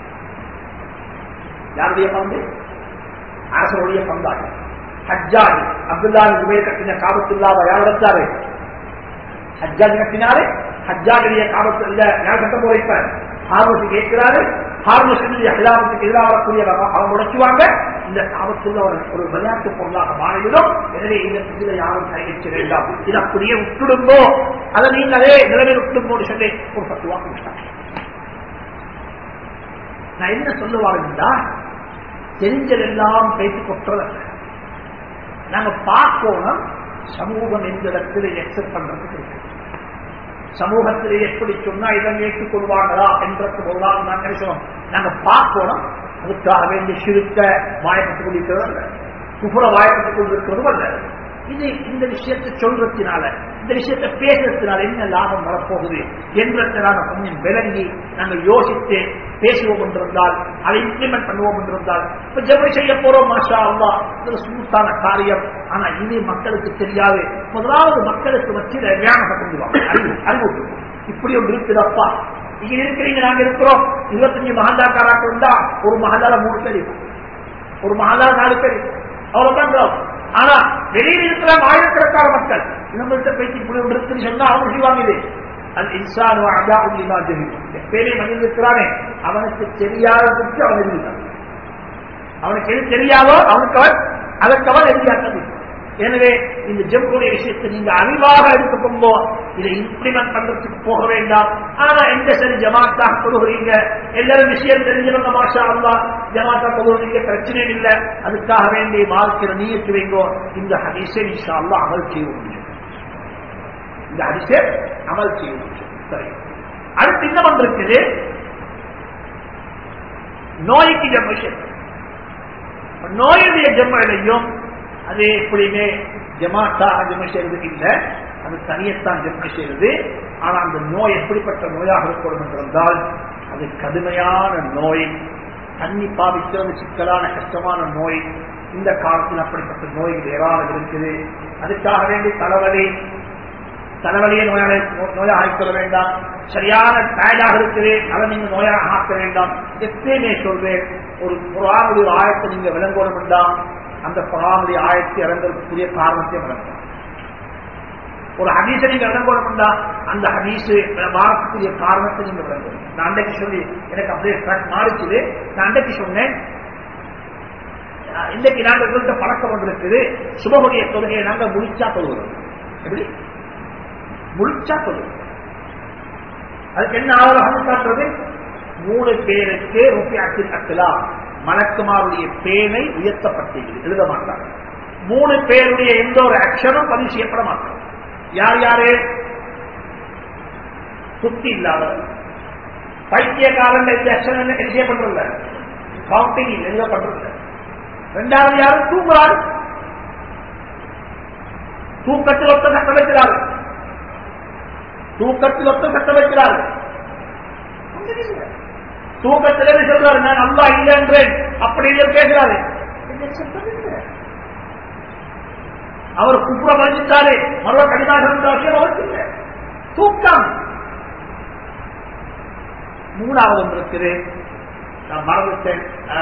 Speaker 1: யாருடைய பந்து? அரசருடைய பந்தாக. ஹஜ்ஜாஜ் அப்துல்லா ஜுபைர் கட்டின காபத்துல்லாவை யார் எடுத்தாரு? ஹஜ்ஜாஜ் கட்டினாரு. ஹஜ்ஜாஜுடைய காபத்துல யார் கட்ட போறார்? ஹாரூன் கேட்கிறாரு. ஹாரூன் ஹிலாபத்துக்கு எதிராக வரக்கூடிய அவங்க உடைச்சுவாங்க. இந்த காபத்துள்ள ஒரு விளையாட்டு பொருளாக மாறிவிடும். எனவே இந்த யாரும் கையெழுச்ச வேண்டாம், இது அப்படியே விட்டுடுங்கோ, அதை நீங்க அதே நிலைமையில் விட்டுடுங்கோடு சொல்லி ஒரு ஃபத்வா கொடுத்தாங்க. நான் என்ன சொல்லுவாருன்னா, தெரிஞ்சதெல்லாம் பேசிக் கொற்றதல்ல, நாங்க பார்க்கணும் சமூகம் எந்த இடத்துல எக்ஸப்ட் பண்றதுக்கு இருக்கு. சமூகத்திலே எப்படி சொன்னா இதை ஏற்றுக்கொள்வாங்களா என்றது பொருளாக நான் நினைச்சோம். நாங்க பார்க்கணும். அதுக்காக வேண்டிய சிறுக்க வாய்ப்பட்டுக் கொண்டிருக்கிறதும் அல்ல, குப்புற வாய்ப்பட்டுக் கொண்டிருக்கிறதும் அல்ல. இது இந்த விஷயத்தை சொல்றதுனால, இந்த விஷயத்தை பேசுறதுனால என்ன லாபம் வரப்போகுது என்றதை நாங்கள் கொஞ்சம் விளங்கி நாங்கள் யோசித்து பேசுவோம் என்றிருந்தால், அதை இம்ப்ளிமெண்ட் பண்ணுவோம் என்றிருந்தால், இப்ப ஜெப செய்ய போறோம், மாஷா அல்லாஹ், இது ஸ்மூத்தான காரியம். ஆனா இது மக்களுக்கு தெரியாது. முதலாவது மக்களுக்கு வச்சு வியானத்தை கொண்டுவாங்க, அறிவு இப்படி ஒன்று இருக்குதப்பா, இங்க இருக்கிறீங்க, நாங்க இருக்கிறோம். 25 மகாந்தாக்காராக்கள் இருந்தா ஒரு மகாதால 3 பேர், ஒரு மகாதால 4 பேர், அவ்வளவுதான். ஆனா வெளியில் இருக்கிற ஆயிரக்கணக்கான மக்கள் நம்மள்கிட்ட பேசி இப்படி ஒன்று இருக்குன்னு சொன்னா அவங்க செய்வாங்க. இது அது இன்சான் பேரை மனிதன் இருக்கிறானே அவனுக்கு தெரியாததுக்கு அவன் எதிர்த்தான். அவனுக்கு எது தெரியாதோ அவனுக்கு அவன் அதற்கு அவன் எதிர்த்தாது. எனவே இந்த ஜெம்முடைய விஷயத்தை நீங்க அறிவாக எடுத்துக்கொண்டோ இதை இம்ப்ளிமெண்ட் பண்றதுக்கு போக வேண்டாம். ஆனா எந்த சரி ஜமாத்தாக தொழுகிறீங்க, எல்லாரும் விஷயம் தெரிஞ்சவங்க, மாஷா அல்லாஹ் ஜமாத்தா தொழுகிறீங்க, பிரச்சனை இல்லை. அதுக்காக வேண்டிய வாழ்க்கையில நீயத்து வைங்கோ. இந்த ஹதீஸை இன்ஷா அல்லாஹ் அமல் செய்ய முடியும். இந்த ஹதீஸை அமல் செய்ய முடியும். சரி, அடுத்து என்ன பண்றது? நோய்க்கு ஜம்ம விஷயம். நோயுடைய ஜம்மையும் அது எப்படியுமே ஜமாத்தாக ஜம்மை செய்யறது இல்லை, அது தனியத்தான் ஜம்மை செய்யறது. ஆனா அந்த நோய் எப்படிப்பட்ட நோயாக இருக்கணும் என்றால் அது கடுமையான நோய், தண்ணி பாவிக்கிறது சிக்கலான கஷ்டமான நோய். இந்த காலத்தில் அப்படிப்பட்ட நோய்கள் ஏராளம் இருக்குது. அதுக்காக வேண்டி தலைவலியை நோயாக ஆக்கிக்கொள்ள வேண்டாம். சரியான டயர்டாக இருக்குது, அதை நீங்க நோயாக ஆக்க வேண்டாம். எப்பயுமே சொல்றேன், ஒரு குர்ஆனுடைய ஆயத்தை நீங்க விளங்கணும் வேண்டாம், அந்த குர்ஆனுடைய ஆயத்தை இறங்கக்கூடிய காரணத்தை விளங்கணும். ஒரு ஹதீஸை நீங்க விளங்கணும் வேண்டாம், அந்த ஹதீஸ் வாரத்துக்குரிய காரணத்தை நீங்க விளங்கணும். நான் அன்றைக்கு சொல்லி எனக்கு அப்படியே மாறிச்சுது. நான் அன்றைக்கு சொன்னேன், இன்னைக்கு நாங்கள் எங்கள்கிட்ட பழக்கம் வந்திருக்குது, சுபகுடைய தொழுகையை நாங்கள் முழிச்சா தொழுகிறோம். எப்படி முழிச்சா தொழுகிறோம்? அதுக்கு என்ன ஆவலாக காட்டுறது? 3 பேருக்கு ருஃபிஅத்தில் அக்லாம், மலக்குமாருடைய பேனை உயர்த்தப்பட்டது, எழுத மாட்டாங்க. 3 பேருடைய எந்த ஒரு ஆக்ஷனும் பதிவு செய்யப்பட மாட்டாங்க. யார் யாரு? சுத்தி இல்லாத பைத்தியக்காரன் இந்த ஆக்ஷன் என்ன செய்யப்படுறதில்ல, கவுண்டிங் எழுதப்படுறதில்ல. 2வது யாரு? தூங்குறாரு, தூக்கத்தில் ஒத்த சட்டம் வைக்கிறாரு, தூக்கத்தில் ஒத்த சட்டம் வைக்கிறாரு. தூக்கத்திலே சொல்றாரு நான் அல்லாஹ் இல்லை என்றேன் அப்படி இல்லை பேசுறாரு. அவர் குப்புற பதிஞ்சிட்டாரு மறுவ கடிதாக இருந்தாலும் அவருக்கு இல்லை. தூக்கம். மூணாவது ஒன்று இருக்குது, நான் மறந்துட்டேன்,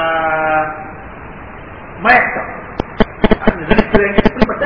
Speaker 1: மயக்கம். நினைக்கிறேன் இப்படிப்பட்ட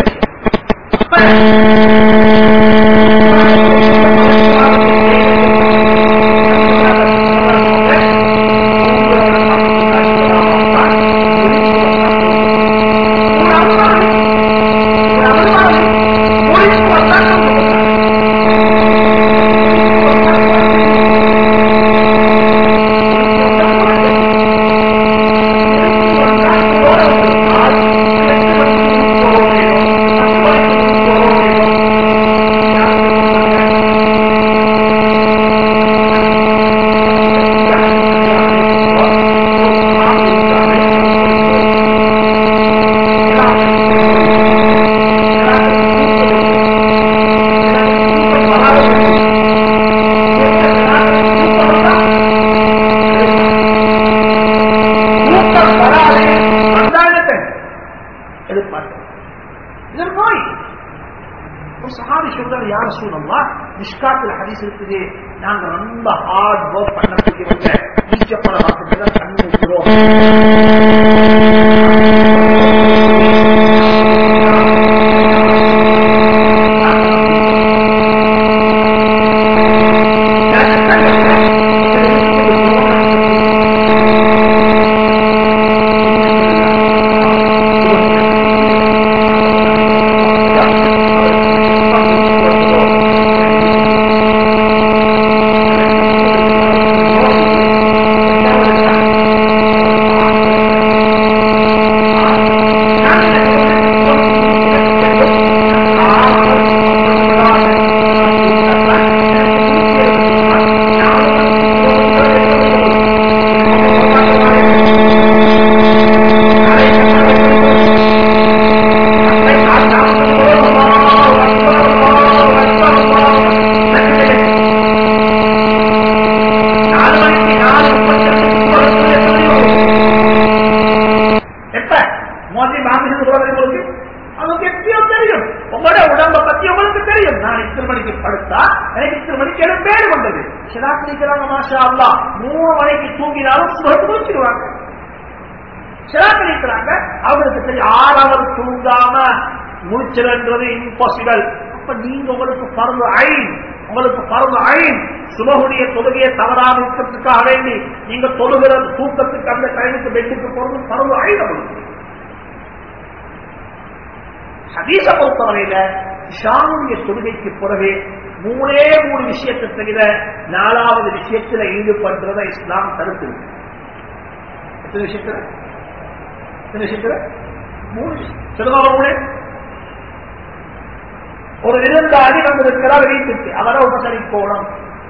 Speaker 1: இருக்குது. நாங்க ரொம்ப ஹார்ட் ஒர்க் பண்ணக்கூடியவங்க, நீச்சப்பட வாக்குதான் கண்ணு வைக்கிறோம். சுபகுடைய தொழுகையை தவறாக இருக்கிறதுக்காக வேண்டி நீங்க தொழுகிற தூக்கத்துக்கு அந்த டைமுக்கு பெட்டுக்கு போறது பருவ ஐநூறு. ஹதீஸை பொறுத்தவரையில இஷாவுடைய தொழுகைக்கு பிறகு மூணே விஷயத்தை தவிர 4வது விஷயத்தில் ஈடுபடுறத இஸ்லாம் தடுத்து. எத்தனை விஷயத்துல? 3 விஷயம். ஒரு விருந்தாளி வந்திருக்கிறார் வீட்டுக்கு, அவரை உபசரிக்கோணம்.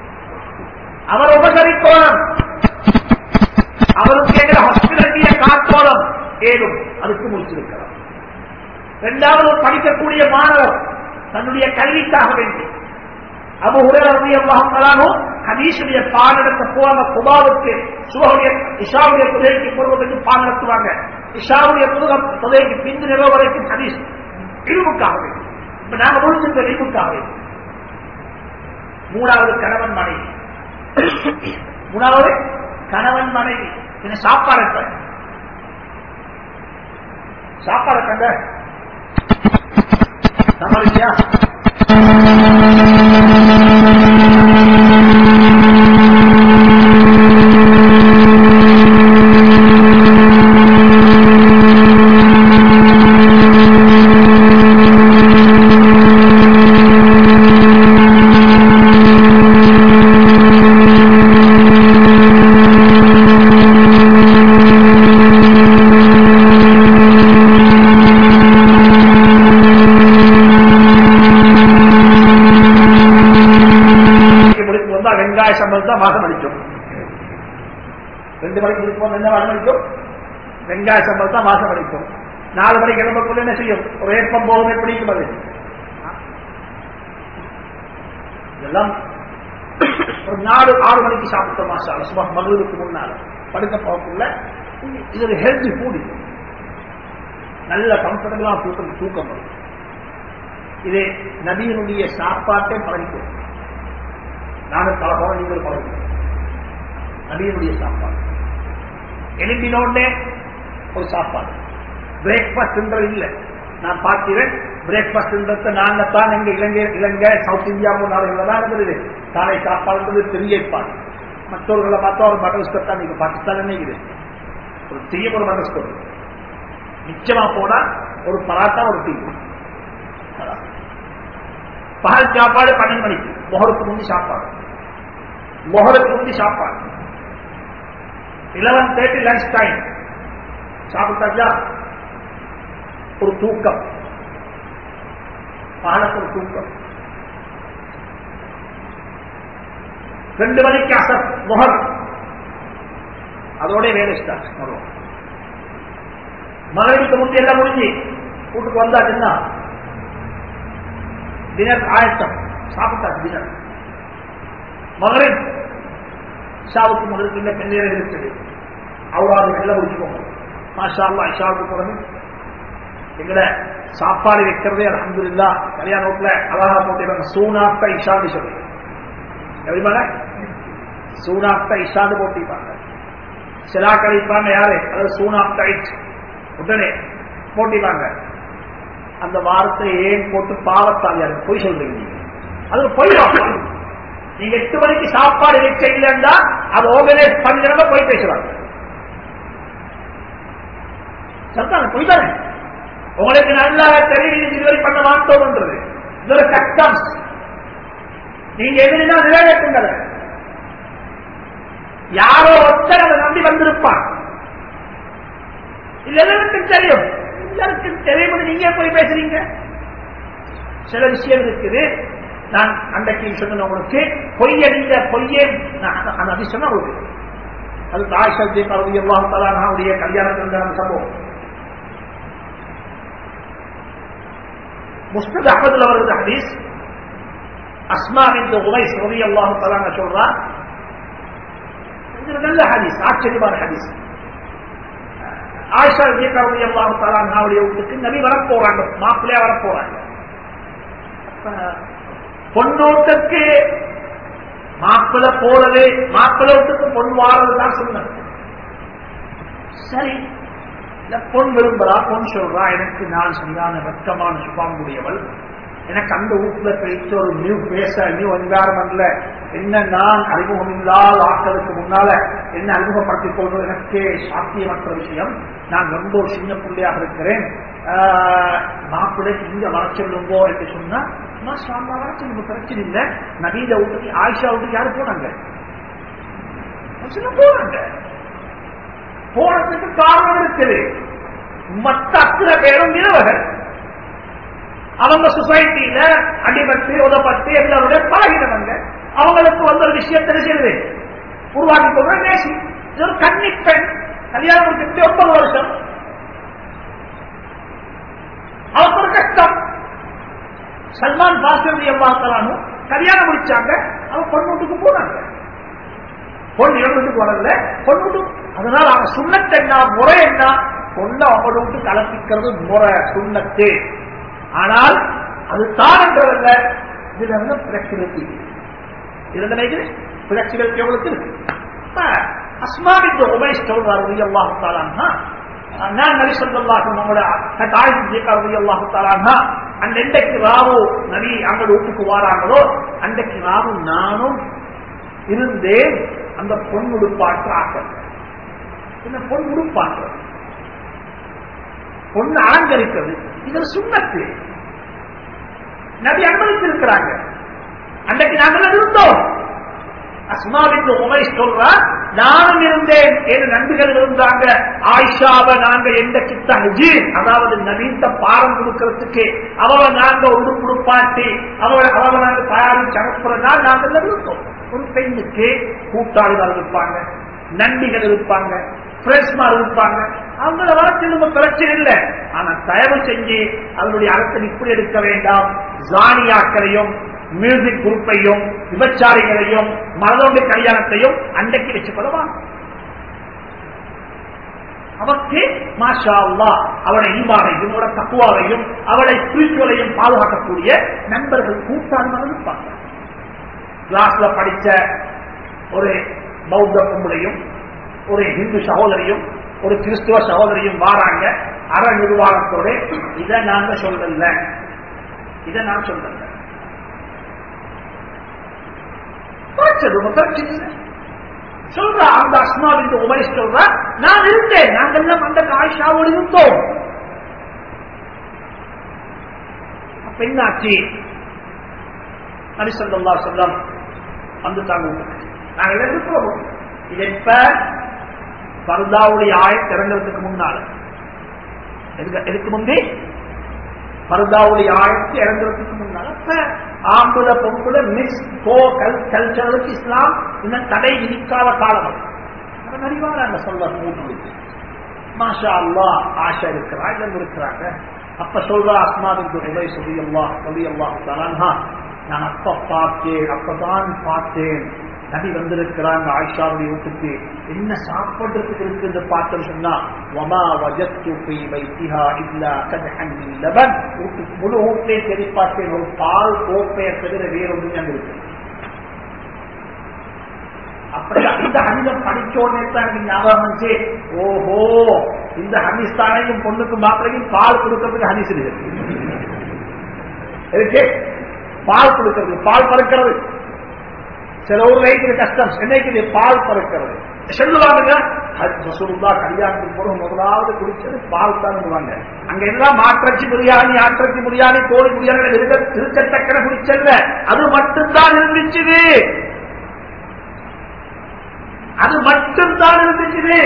Speaker 1: அவருக்கு எங்களை ஹாஸ்பிட்டலிட்டியை காட்டோணம் ஏதும் அதுக்கு முடிச்சிருக்கிறார். 2வது படிக்கக்கூடிய மாணவர் தன்னுடைய கல்விக்காக வேண்டி அபூ ஹுரைரா ரலியல்லாஹு தஆலா ஹதீஸுடைய பாடத்தை போன குபாவுக்கு சுபஹுடைய இஷாவுடைய தொழுகைக்கு போவதற்கு பாடம் நடத்துவாங்க. இஷாவுடைய தொழுகைக்கு பிந்து நிலவு வரைக்கும் ஹதீஸ் இல்முக்காக வேண்டி. இப்ப நாங்க முடிஞ்சிருக்க இல்முக்காக வேண்டி. 3வது கணவன் மனைவி. 3வது கணவன் மனைவி. என்ன சாப்பாடு கண்ட சமாளிச்சியா? வெங்காய சம்பளம் தான் மாசம் அடிக்கும். 4 மணிக்கு கிளம்பக்குள்ள என்ன செய்யும்? ஒரு ஏற்பம் போகுமே பிடிக்கும். அது இதெல்லாம் ஒரு 4-6 மணிக்கு சாப்பிட்டோம் மாஷா சுபஹ் மக்ரிபுக்கு முன்னால படுக்க போகக்குள்ள இது ஒரு ஹெல்தி ஃபுட், நல்ல கம்ஃபர்டபுளா தூக்கம் வரும். இது நபியினுடைய சாப்பாட்டை பழகிக்கும். நானும் பழகம், நீங்கள் பழகும். நபியினுடைய சாப்பாடு எலும்பினோடனே ஒரு சாப்பாடு. பிரேக்பாஸ்ட் இல்லை, நான் பார்க்கிறேன். பிரேக்பாஸ்ட் நாங்கத்தான் எங்க இலங்கை சவுத் இந்தியா நாடுகள்லாம் இருந்தது. காலை சாப்பாடுன்றது பெரிய ஏற்பாடு. மற்றவர்களை பார்த்தா ஒரு பட்டர் ஸ்கோர் தான். நீங்க பாகிஸ்தான் நினைக்குது ஒரு டீ ஒரு பட்டர் ஸ்கோர், நிச்சயமா போனா ஒரு பராட்டா ஒரு டீ. பகல் சாப்பாடு 12 மணிக்கு, மொஹருக்கு முந்தி சாப்பாடு, மொஹருக்கு முந்தி சாப்பாடு. 11:30 லஞ்ச் டைம் சாப்பிட்டாச்சா ஒரு தூக்கம், பகலுக்கு ஒரு தூக்கம். 2 மணிக்கு அசர் மொஹர், அதோட வேலை ஸ்டார்ட் பண்ணுவோம். மகளிருக்கு முந்தைய எல்லாம் முடிஞ்சு வீட்டுக்கு வந்தாச்சுன்னா டினர் ஆயத்தம், சாப்பிட்டாச்சு டினர். மகளிர் இஷாவுக்கு மகளுக்கு இல்லை பெண்ணேரம் இருக்குது, அவராது எல்லாம் முடிச்சுக்கோங்க. மாஷா அல்லாஹ் இஷாவுக்கு பிறகு எங்கட சாப்பாடு வைக்கிறதே அல்ஹம்துலில்லாஹ் கல்யாண வீட்டுல அழகா போட்டு சூனாப்த இஷான்னு சொல்லி எப்படிப்பாங்க, சூனாப்த இஷான்னு போட்டிப்பாங்க. சிலா கழிப்பாங்க யாரு, அதாவது சூனாப்த உடனே போட்டிப்பாங்க. அந்த வார்த்தை ஏன் போட்டு பாவத்தால் யாரு பொய் சொல்றீங்க? அது பொய். நீங்க 8 மணிக்கு சாப்பாடு வைக்க இல்லைன்னா அது ஆர்கனைஸ் பண்ணுறவங்க போய் பேசுறாங்க. சரிதானே? பொய் தானே? உங்களுக்கு நல்லா தெரியும் இதுவரை பண்ண மாட்டோம்ன்றது. இது ஒரு கஷ்டம். நீங்க எதுனா நிறைவேற்றுங்க. யாரோ ஒருத்தர் அதை நம்பி வந்திருப்பான். இல்ல எல்லாருக்கும் தெரியும், எல்லாருக்கும் தெரியும். நீங்க போய் பேசுறீங்க. சில விஷயம் இருக்குது. நான் அன்றைக்கு சொன்ன உங்களுக்கு பொய்ய நீங்க பொய்யே அந்த அதிசயம் உங்களுக்கு அது தாய்ஷி பகுதி எல்லாம் தலானுடைய கல்யாணத்தில் சம்பவம். முஸ்தத் அஹமதுல வருது ஹதீஸ். அஸ்மா பின்த் உமைஸ் ரலியல்லாஹு தஆலா அன்ஹா சொல்றா, இது நல்ல ஹதீஸ், ஆச்சரியமான ஹதீஸ். ஆயிஷா ரலியல்லாஹு தஆலா அன்ஹாவுடைய வீட்டுக்கு நபி வரப்போறாங்க, மாப்பிள்ளையா வரப்போறாங்க. பொன்னோட்டுக்கு மாப்பிள்ளை போறது, மாப்பிள்ளை வீட்டுக்கு பொன் வாரதுதான் சொன்னாங்க. சரி, பொன் விரும்புறா, பொன் சொல்றா, எனக்கு நான் சரியான வெட்கமான சுபாமுடையவள், எனக்கு அந்த வீட்டுல போயிட்டு ஒரு நியூ என்வாரன்மெண்ட்ல என்ன நான் அறிமுகம் இல்லாத ஆட்களுக்கு முன்னால என்ன அறிமுகப்படுத்திக் கொள்வது எனக்கு சாத்தியமற்ற விஷயம். நான் ரொம்ப ஒரு சின்ன பிள்ளையாக இருக்கிறேன். மாப்பிள்ளை இங்க வர சொல்லுங்கோ என்று சொன்னா வர சொல்லுங்க, பிரச்சனை இல்லை. நபீத வீட்டுக்கு ஆயிஷா வீட்டுக்கு யாரு போனாங்க? போனாங்க. போனதுக்கு காரணம் இருக்குது. மற்ற அத்தனை பேரும் நிலவர்கள். அவங்க சொசைட்டியில அடிபட்டு உதப்பட்டு எல்லாருடைய பழகினவங்க. அவங்களுக்கு ஒரு விஷயம் தெரிஞ்சது உருவாக்கி கொள்ற நேசி. இது ஒரு கன்னி பெண், கல்யாணம் முடிச்சு 9 வருஷம். அவருக்கு ஒரு கஷ்டம். சல்மான் பாஸ்கர் எவ்வாறானும் கல்யாணம் முடிச்சாங்க. அவங்க பொண்ணூட்டுக்கு போனாங்க. பொண்ணு வீட்டுக்கு வரல, பொண்ணு. அதனால அவங்க சுண்ணத்து என்ன, முறை என்ன, பொண்ணு அவங்களோட விட்டு கலப்பிக்கிறது முறை சுண்ணத்து. ஆனால் அது தானன்றதல்ல. இதுல வந்து பிளெக்சிபிலிட்டி, பிளெக்சிபிலிட்டி எவ்வளவு இருக்கு. அஸ்மா பின்த் உமைஸ் சொல்றார் ரலியல்லாஹு தஆலா அன்ஹா, நான் நபி ஸல்லல்லாஹு அலைஹி வஸல்லம் அன்றைக்கு ராவு நபி அங்க வீட்டுக்கு வாராங்களோ அன்றைக்கு ராவு நானும் இருந்தேன். அந்த பொன் உடுப்பாற்ற ஆக்கள், என்ன பொன் உடுப்பாற்ற பொண்ணு அலங்கரிக்கிறது, இது சுண்ணத்து. நபி அனுமதித்திருக்கிறாங்க. அன்றைக்கு நாங்கள் இருந்தோம். அஸ்மா பின்த் உமைஸ் சொல்றா, நானும் இருந்தேன், என் நண்பர்கள் இருந்தாங்க. ஆயிஷாவை நாங்க எந்த கித்தாஜி, அதாவது நவீன பாரம் கொடுக்கிறதுக்கு அவளை நாங்க உடுப்பாட்டி அவளை நாங்க தயாரிச்சு அனுப்புறதுனால் நாங்கள் இருந்தோம். ஒரு பெண்ணுக்கு கூட்டாளிகள் இருப்பாங்க, நண்டிகள் இருப்பாங்க, பிரஸ்மார் இருப்பாங்க. அவங்கள வளர்ச்சி நம்ம பிரச்சனை இல்லை. ஆனா தயவு செஞ்சு அதனுடைய அர்த்தம் இப்படி எடுக்க வேண்டாம். ஜானியாக்களையும் மியூசிக் குரூப்பையும் விபச்சாரிகளையும் மனதோண்டி கல்யாணத்தையும் அன்றைக்கு வச்சுக்கொள்ளவா? அவருக்கு மாஷா அல்லாஹ் அவளை ஈமானையும் அவளை தக்குவாவையும் அவளை ஸ்பிரிச்சுவலையும் பாதுகாக்கக்கூடிய நண்பர்கள் கூட்டாளி இருப்பாங்க. கிளாஸ்ல படிச்ச ஒரு பௌத்த பொம்பளையும் ஒரு இந்து சகோதரியும் ஒரு கிறிஸ்துவ சகோதரியும் வாராங்க அற நிர்வாகத்தோட. இதை நாங்க சொல்லல, இதை நான் சொல்லல. சொல்றா அந்த அஸ்மா பின்த் உமைஸ் சொல்றா, நான் இருந்தேன், நாங்கெல்லாம் அந்த ஆயிஷாவோடு இருந்தோம். அப்ப என்னாச்சு? நபி ஸல்லல்லாஹு அலைஹி வஸல்லம் வந்துட்டாங்க. நாங்கள் இருக்கிறோம். இது எப்ப? பர்தாவுடைய ஆயத் இறங்குறதுக்கு முன்னால. எதுக்கு முன்னே? பர்தாவுடைய ஆயத்து இறங்குறதுக்கு முன்னால. ஆம்புல பொம்புல மிக்ஸ் கல்ச்சருக்கு இஸ்லாம் இன்னும் தடை விதிக்காத காலம். அறிவாங்க சொல்ல மாஷா அல்லாஹ் ஆஷா இருக்கிறா இல்ல இருக்கிறாங்க. அப்ப சொல்ற அஸ்மா பின்த் உமைஸ் ரலியல்லாஹு தஆலா, நான் அப்ப பார்த்தேன், அப்பதான் பார்த்தேன் நபி வந்திருக்கிறாங்க ஆயிஷாவுடைய வீட்டுக்கு, என்ன சாப்பிடுறதுக்கு இருக்கு என்று பார்த்தேன்னு சொன்னா வமா வஜத்து ஃபீ பைத்திஹா இல்லா கத்ஹன் மின் லபன், முழு வீட்டையே தேடி பார்த்தேன், ஒரு பால் கோப்பையை தவிர வேற ஒன்றும் அங்க இருக்கு. அப்படி இந்த ஹதீஸை படிச்சோடனே தான் எனக்கு ஞாபகம் வந்துச்சு, ஓஹோ இந்த ஹதீஸ் தானையும் பொண்ணுக்கு மாப்பிளைக்கும் பால் கொடுக்கறதுக்கு ஹதீஸ் இருக்கு. பால் கொடுக்கிறது, பால் பறக்கிறது. சில ஊர்ல கஷ்டம், என்னைக்கு பால் பறக்கிறது சொல்லுவாங்க. கல்யாணத்துக்கு போற முதலாவது குடிச்சது பால் தான். அங்க எல்லாம் மாற்றச்சி பிரியாணி, ஆற்றச்சி பிரியாணி, கோழி பிரியாணி இருக்கத்தக்கன குடிச்சல்ல, அது மட்டும்தான் இருந்துச்சு. அது மட்டும்தான் இருந்துச்சு.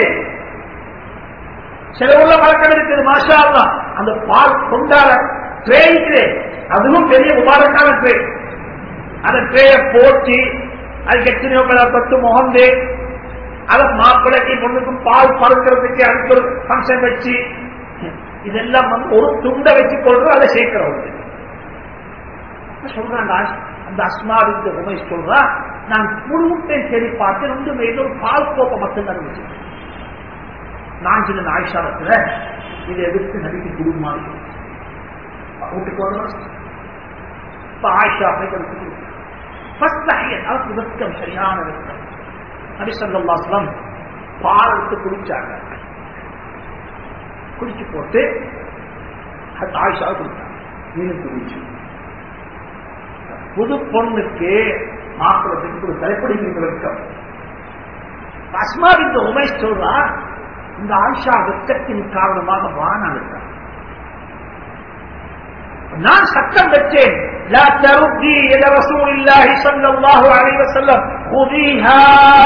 Speaker 1: சில ஊர்ல பழக்கம் இருக்குது மாஷா அல்லாஹ். அந்த பால் கொண்டாட ட்ரே, அதுவும் பெரிய முபாரக்கான ட்ரே. அந்த ட்ரேய போட்டு அதுக்கு எத்தனையோ தொட்டு முகந்து அதை மாப்பிள்ளைக்கு பொண்ணுக்கும் பால் பறக்கிறதுக்கு அதுக்கு ஒரு ஃபங்க்ஷன் வச்சு இதெல்லாம் ஒரு துண்டை வச்சு கொள்றோம், அதை சேர்க்கிறோம். சொல்றாங்க அந்த அஸ்மா பின்த் உமைஸ் சொல்றா, நான் குடும்பத்தை சரி பார்த்து ரெண்டு மேல ஒரு பால் கோப்பை மட்டும் இருந்துச்சு. நான் சின்ன ஆயிஷாவத்துல இதை எதிர்த்து நபிக்கு குடும்பமாக வீட்டுக்கு வரணும். இப்ப ஆயிஷா அவருக்கு வெட்கம், சரியான வெட்கம். நபி ஸல்லல்லாஹு அலைஹி வஸல்லம் பால் எடுத்து குடிச்சாங்க. குடிச்சு போட்டு ஆயிஷா குடிச்சாங்க. நீனும் குடிச்சு புது பொண்ணுக்கு மாப்பிள்ளை தலைப்படி வெட்கம். அஸ்மா பின்த் உமைஸ் சொல்றா, இந்த ஆயிஷா வெட்கத்தின் காரணமாக வானம் இருக்கார். நான் சட்டம் வச்சேன், لا تردي إلى رسول الله صلى الله عليه وسلم خذيها.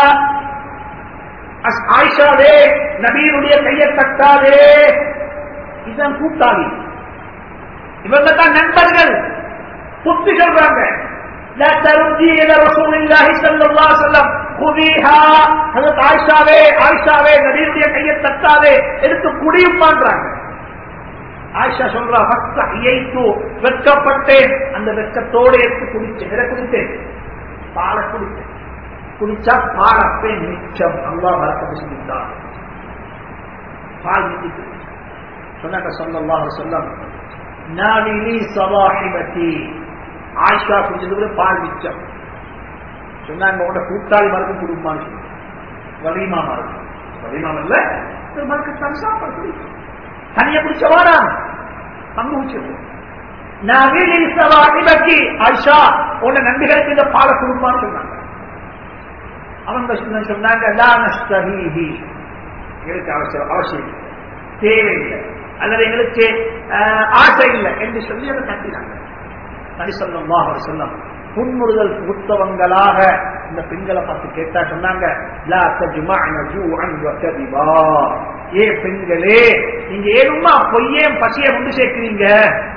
Speaker 1: ஆயிஷாவே நபியுடைய கையை தட்டாதே. இதுதான் கூட்டாளி, இவங்க தான் நண்பர்கள். புத்தி சொல்றாங்க, لا تردي إلى رسول الله صلى الله عليه وسلم خذيها. ஹஜ்ரத் ஆயிஷாவே, ஆயிஷாவே நபியுடைய கையை தட்டாதே, எடுத்து குடியும் பண்றாங்க. ஆயிஷா சொல்றா, வெட்கப்பட்டேன், அந்த வெட்கத்தோடு எடுத்து குடிச்சேன். எதை குடித்தேன்? பாலை குடித்தேன். குடிச்சா பாலப்பே மிச்சம். அல்லாஹ் பரக்கத்து செஞ்சிட்டார். பால் மிச்சம் சொன்னாங்க ஸல்லல்லாஹு அலைஹி வஸல்லம், நாவிலி ஸவாஹிபதி. ஆயிஷா குடிச்சது பால் மிச்சம். சொன்னாங்க உங்களோட கூட்டாளி மருந்து குடும்பம் வலிமா மருந்து. வலிமா இல்ல மறுக்கத்தான் சாப்பாடு குடிக்கும். தனியா குடிச்ச வாராம் பங்கு வச்சிருக்கோம். நபிலின் ஸவாஹிபதி ஆயிஷா உன்ன நம்பிகளுக்கு இந்த பால குடும்பம் சொன்னாங்க. அவங்க சொன்னாங்க, லா நஸ்தஹீஹி, எங்களுக்கு அவசியம் தேவையில்லை அல்லது எங்களுக்கு ஆசை இல்லை என்று சொல்லி அதை கட்டினாங்க. நபி ஸல்லல்லாஹு அலைஹி வஸல்லம் புன்முறுதல் புத்தவங்களாக இந்த பெண்களை பார்த்து கேட்டா சொன்னாங்க, லா தஜ்மஅன ஜூஅன் வ கதிபா. ஏ பெண்களே, நீங்க ஏனுமா பொய்யேன் பசியை ஒன்று சேர்க்கிறீங்க?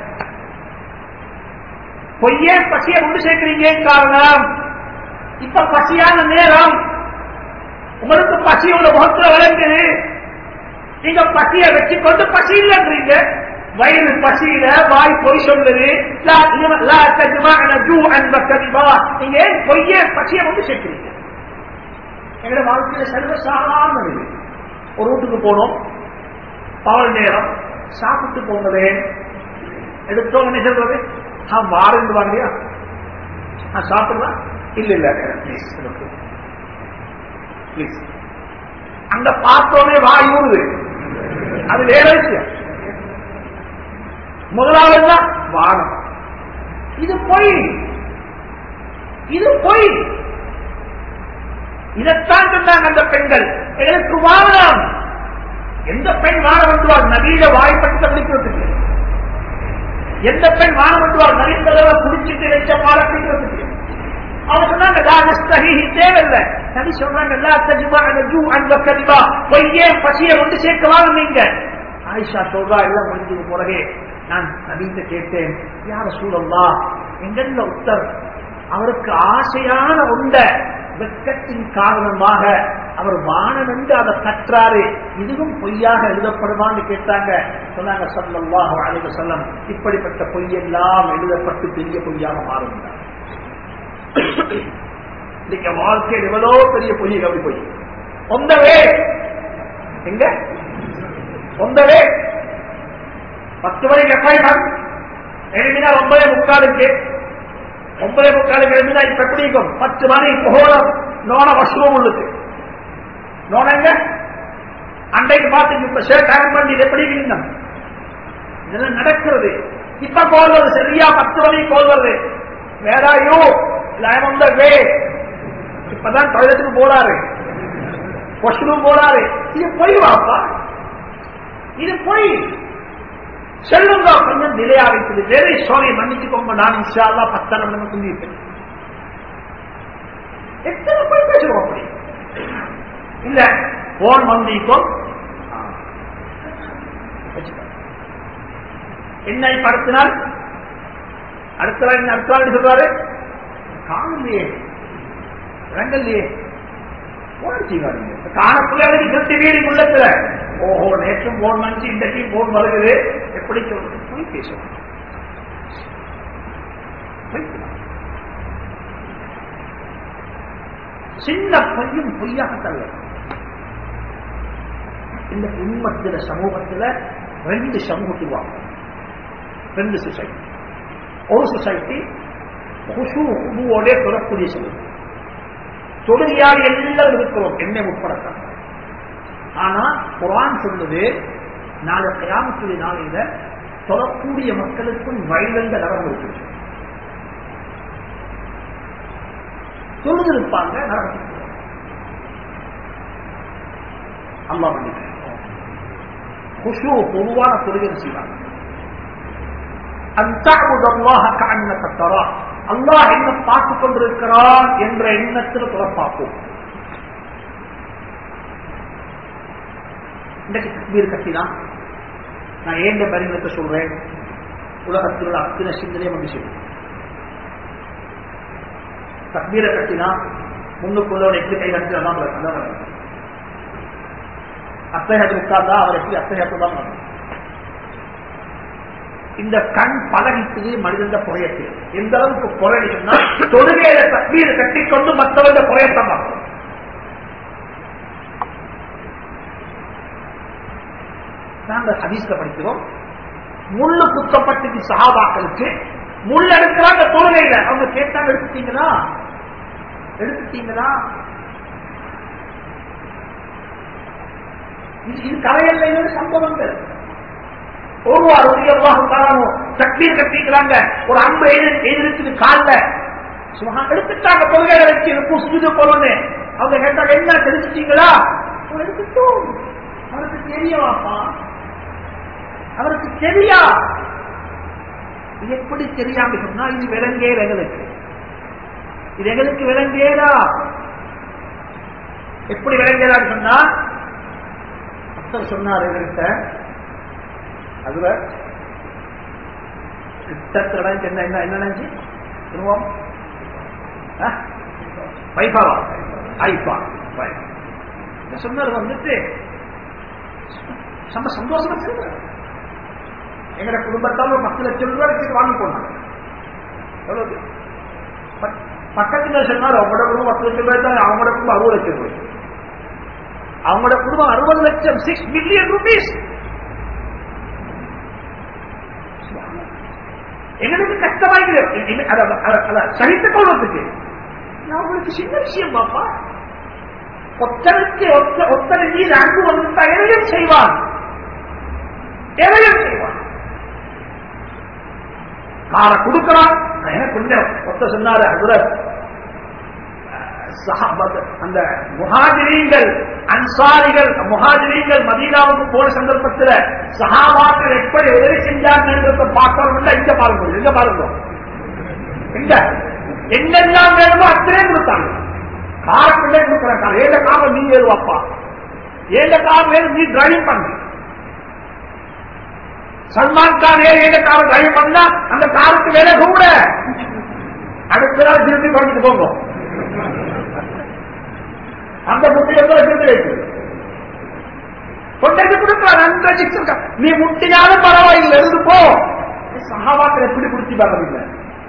Speaker 1: பொய்யேன் பசியை ஒன்று சேர்க்கிறீங்க காரணம் இப்ப பசியான நேரம், உங்களுக்கு பசியோட முகத்துல விளங்குது. நீங்க பசியை வச்சுக்கொண்டு பசி இல்லைன்றீங்க. வயிறு பசியில வாய் பொய் சொல்லுது. நீங்க ஏன் பொய்ய பசியை வந்து சேர்க்கிறீங்க? எங்களோட வாழ்க்கையில சர்வசாதாரண ஒரு வீட்டுக்கு போனோம், பவல் நேரம் சாப்பிட்டு போனதே எடுத்தோம். என்ன சொல்றது? வாருந்து வாங்கலையா சாப்பிடலாம்? இல்ல இல்ல பிளீஸ் பிளீஸ். அங்க பார்த்தோன்னே வாய் ஊறுது. அது வேற விஷயம். முதலாவது தான் வானம். இது பொய், இது பொய். இதைத்தான் சொன்னாங்க அந்த பெண்கள். எங்களுக்கு வானம். எந்த பெண் வானம் வந்துவார்? நவீன வாய்ப்பட்டு பிடிக்கிறதுக்கு. எந்த பெண் வானம் வந்துவார்? நவீன குடிச்சிட்டு வச்ச பால பிடிக்கிறதுக்கு. அவங்க சொன்னாங்க தேவையில்லை. நபி சொல்றாங்க பொய்யே பசியை வந்து சேர்க்கவாங்க. நீங்க ஆயிஷா சொல்றா எல்லாம் முடிஞ்சது பிறகு நான் நபிட்ட கேட்டேன், யா ரசூலல்லாஹ், எங்கள்ல உத்தர் அவருக்கு ஆசையான உண்ட வெட்கத்தின் காரணமாக அவர் வானம் என்று அதை கற்றாரு, இதுவும் பொய்யாக எழுதப்படுமான்னு கேட்டாங்க. சொன்னாங்க ஸல்லல்லாஹு அலைஹி வஸல்லம், இப்படிப்பட்ட பொய்யெல்லாம் எழுதப்பட்டு பெரிய பொய்யாக மாறும். இன்னைக்கு வாழ்க்கையில் எவ்வளவு பெரிய பொய். கவி பொய் ஒந்தவே எங்க ஒந்தவே 10 மணிக்கு அப்பாயின்மெண்ட் எழுதினா 9:45 எழுதினா இப்ப எப்படி இருக்கும்? 10 மணி போகணும். நோன வசூலம் உள்ளது. நோனங்க அன்றைக்கு பார்த்து எப்படி இதெல்லாம் நடக்கிறது. இப்ப கோல் வருது, சரியா 10 மணிக்கு கோல் வருது. வேறாயோ வே இப்பதான் டாய்லெட்டுக்கு போறாரு, வாஷ்ரூம் போறாரு. இது பொய் வாப்பா, இது பொய். செல்லுங்க கொஞ்சம் நிலையா வைத்தது. வேற சாரி மன்னிச்சுக்கோங்க, நான் இன்ஷா அல்லாஹ் 10 நிமிடம் சொல்லியிருப்பேன். எத்தனை பொய் பேசுறோம் அப்படி இல்ல? போன் வந்திக்கும் என்னை படுத்தினால் அடுத்த சொல்றாரு, காணலையே விளங்கலையே காணக்குள்ள வீடு உள்ளத்துல. ஓஹோ, நேற்றும் போன் வந்து இன்றைக்கு போன் வருகிறது. எப்படி சொல்றது? போய் பேசுவோம். சின்ன பொய்யும் பொய்யாக தள்ள. இந்த உண்மத்தில சமூகத்துல 2 சமூகத்தில் வாங்க, 2 சொசைட்டி. ஒரு சொசைட்டி குஷூவோட தொடரக்கூடிய சமூகம். தொழுகையால் எல்லாம் இருக்கிறோம், என்னை உட்படத்தான். ஆனா குர்ஆன் சொல்லுது, நாளை கியாமத்துடைய நாளையில தொழக்கூடிய மக்களுக்கும் வயலந்த நரகம் இருக்கு. தொழுதிருப்பாங்க, நரகம். அல்லாஹ் மன்னிக்க. குஷூ பொதுவான தொழுகை செய்வாங்க. அல்லாஹ் என்ன பார்த்துக் கொண்டிருக்கிறான் என்ற எண்ணத்தில் துறப்பாப்போம். இன்றைக்கு தக்பீர் கட்டிதான் நான் ஏன் பரிணத்தை சொல்றேன். உலகத்தில் உள்ள அத்தனை சிந்தனையும் வந்து சொல்லுவேன். தக்பீரை கட்டினா முன்னுக்குள்ள எப்படி கை கட்டிதான் அத்தகையத்தில் உட்கார்ந்தா அவர் எப்படி அத்தகையத்தை தான் வரும். இந்த கண் பழகிக்குது மனிதந்த புறையத்தில். எந்த அளவுக்கு புறையினா தொழுகையில தக்பீர் கட்டிக்கொண்டு மற்றவங்க புறையத்தான் பார்க்கணும். நாங்கள் ஹதீஸ்ல படிக்கிறோம், முள்ளு குத்தப்பட்டு சஹாபாக்களுக்கு முள் எடுக்கிறாங்க தொழுகையில. அவங்க கேட்டாங்க, எடுத்துட்டீங்களா எடுத்துட்டீங்களா? இது கரையல்ல சம்பவங்கள். ஒருவார் தக்பீர் கட்டிக்கிறாங்க, ஒரு அம்பு எதிர்த்து கால சும்மா எடுத்துட்டாங்க. தொழுகையில வச்சு சுஜூது போறோன்னு அவங்க கேட்டாங்க, என்ன தெரிஞ்சுட்டீங்களா? எடுத்துட்டோம். அவருக்கு தெரியவாப்பா, அவருக்கு தெரியா. இது எப்படி தெரியாம சொன்னா, இது விளங்கேற எங்களுக்கு, இது எங்களுக்கு விளங்கேறா. எப்படி விளங்கேறான்னு சொன்னா, அத்தர் சொன்னார் என்கிட்ட, அதுல கிட்டத்தட என்ன என்ன என்ன நினைச்சு சொல்லுவோம், வைபாவா ஐபா சொன்னார் வந்துட்டு ரொம்ப சந்தோஷமா சொல்ற. எங்க குடும்பத்தால் ஒரு 10 லட்சம் ரூபாய் வாங்கி போனாங்க. எவ்வளவு பக்கத்துல சொன்னார், அவங்களோட குடும்பம் 10 லட்சம் ரூபாய் தான், அவங்களோட குடும்பம் 60 லட்சம் ரூபாய். அவங்களோட குடும்பம் 60 லட்சம், 6 பில்லியன் ரூபீஸ். எங்களுக்கு கஷ்டமாயிருக்கு சகித்துக் கொள்வதற்கு. நான் உங்களுக்கு சின்ன விஷயம் பாப்பா, ஒத்தனுக்கு ஒத்தனை மீது அன்பு வந்துட்டா எதையும் செய்வான், எதையும் செய்வான். காரை கொடுக்கிறான். எனக்கு கொஞ்சம் ஒத்த சொன்னாரு அந்த முஹாஜிரீன்கள் அன்சாரிகள் முஹாஜிரீன்கள் மதீனாவுக்கு போன சந்தர்ப்பத்தில் சஹாபாக்கள் எப்படி உதவி செஞ்சாங்க பார்க்கணும். இங்க பாருங்க, எங்க பாருங்க, எங்க எங்கெல்லாம் வேணுமோ அத்தனை கொடுத்தாங்க. காருக்குள்ளே கொடுக்குறாங்க. ஏழு காரை நீ ஏறுவாப்பா, ஏழு கார் வேணும், நீ டிரைவிங் பண்ணு. சல்மான் கான் ஏழு காரை டிரைவ் பண்ணா அந்த காருக்கு வேலை கூட அடுத்த நாள் திருப்பி கொண்டு போங்க. அந்த முட்டியை கொண்டு கொடுக்க நீ முட்டினாலும் பரவாயில்லை, இருந்து போ. சஹாபாக்கள் எப்படி குடிச்சு வரவில்லை.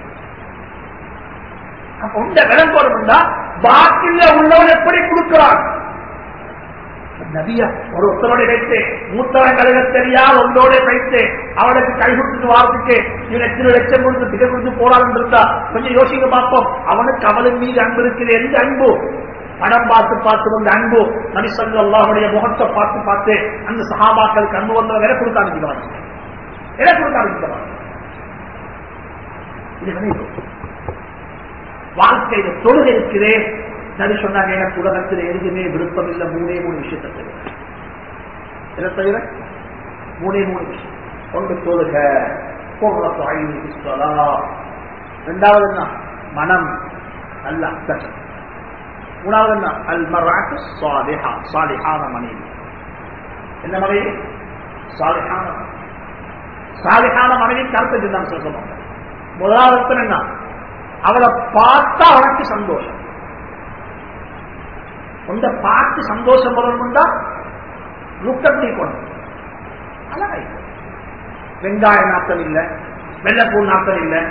Speaker 1: அப்ப உண்ட விலம் போறோம்னா பாக்கில உள்ளவன் எப்படி கொடுக்கிறான். நபியா ஒரு ஒருத்தரோட வைத்து மூத்தவன் கழுக தெரியாது ஒன்றோட வைத்து அவனுக்கு கை கொடுத்துட்டு வாரத்துக்கு இவன் எத்தனை லட்சம் கொடுத்து திகை கொடுத்து போறான்னு இருந்தா கொஞ்சம் யோசிக்க பார்ப்போம். அவனுக்கு அவளின் மீது அன்பு இருக்கிற எந்த அன்பு, படம் பார்த்து பார்த்து வந்த அன்பு, நபி ஸல்லல்லாஹு முகத்தை பார்த்து பார்த்து அந்த சஹாபாக்களுக்கு அன்பு வந்தவங்க எதை கொடுத்து அனுப்பிடுவாங்க, எதை கொடுத்து அனுப்பிடுவாங்க. இது வாழ்க்கையில தொழுகை இருக்கிறே. நபி சொன்னாங்க, எனக்கு உலகத்தில் எதுவுமே விருப்பம் இல்லை, 3 விஷயத்தை தவிர. எதை தவிர? 3 விஷயம். ஒன்று தொழுக, இரண்டாவது என்ன? மனம் நல்ல அர்த்தம். மூணாவது என்ன? அல் மர்அத்து ஸாலிஹா, ஸாலிஹான மனைவி. என்ன மனைவி? ஸாலிஹான மனைவி. ஸாலிஹான மனைவி கருத்து சொன்னாங்க சொல்லுவாங்க. முதலாவது அர்த்தம் என்ன? அவளை பார்த்தா அவனுக்கு சந்தோஷம். உண்ட பார்த்து சந்தோஷம் வரணும்டா லுக்கத்தை கொண்டு அழகை. வெங்காய நாட்கள் இல்லை, வெள்ளப்பூ நாட்கள் இல்லை,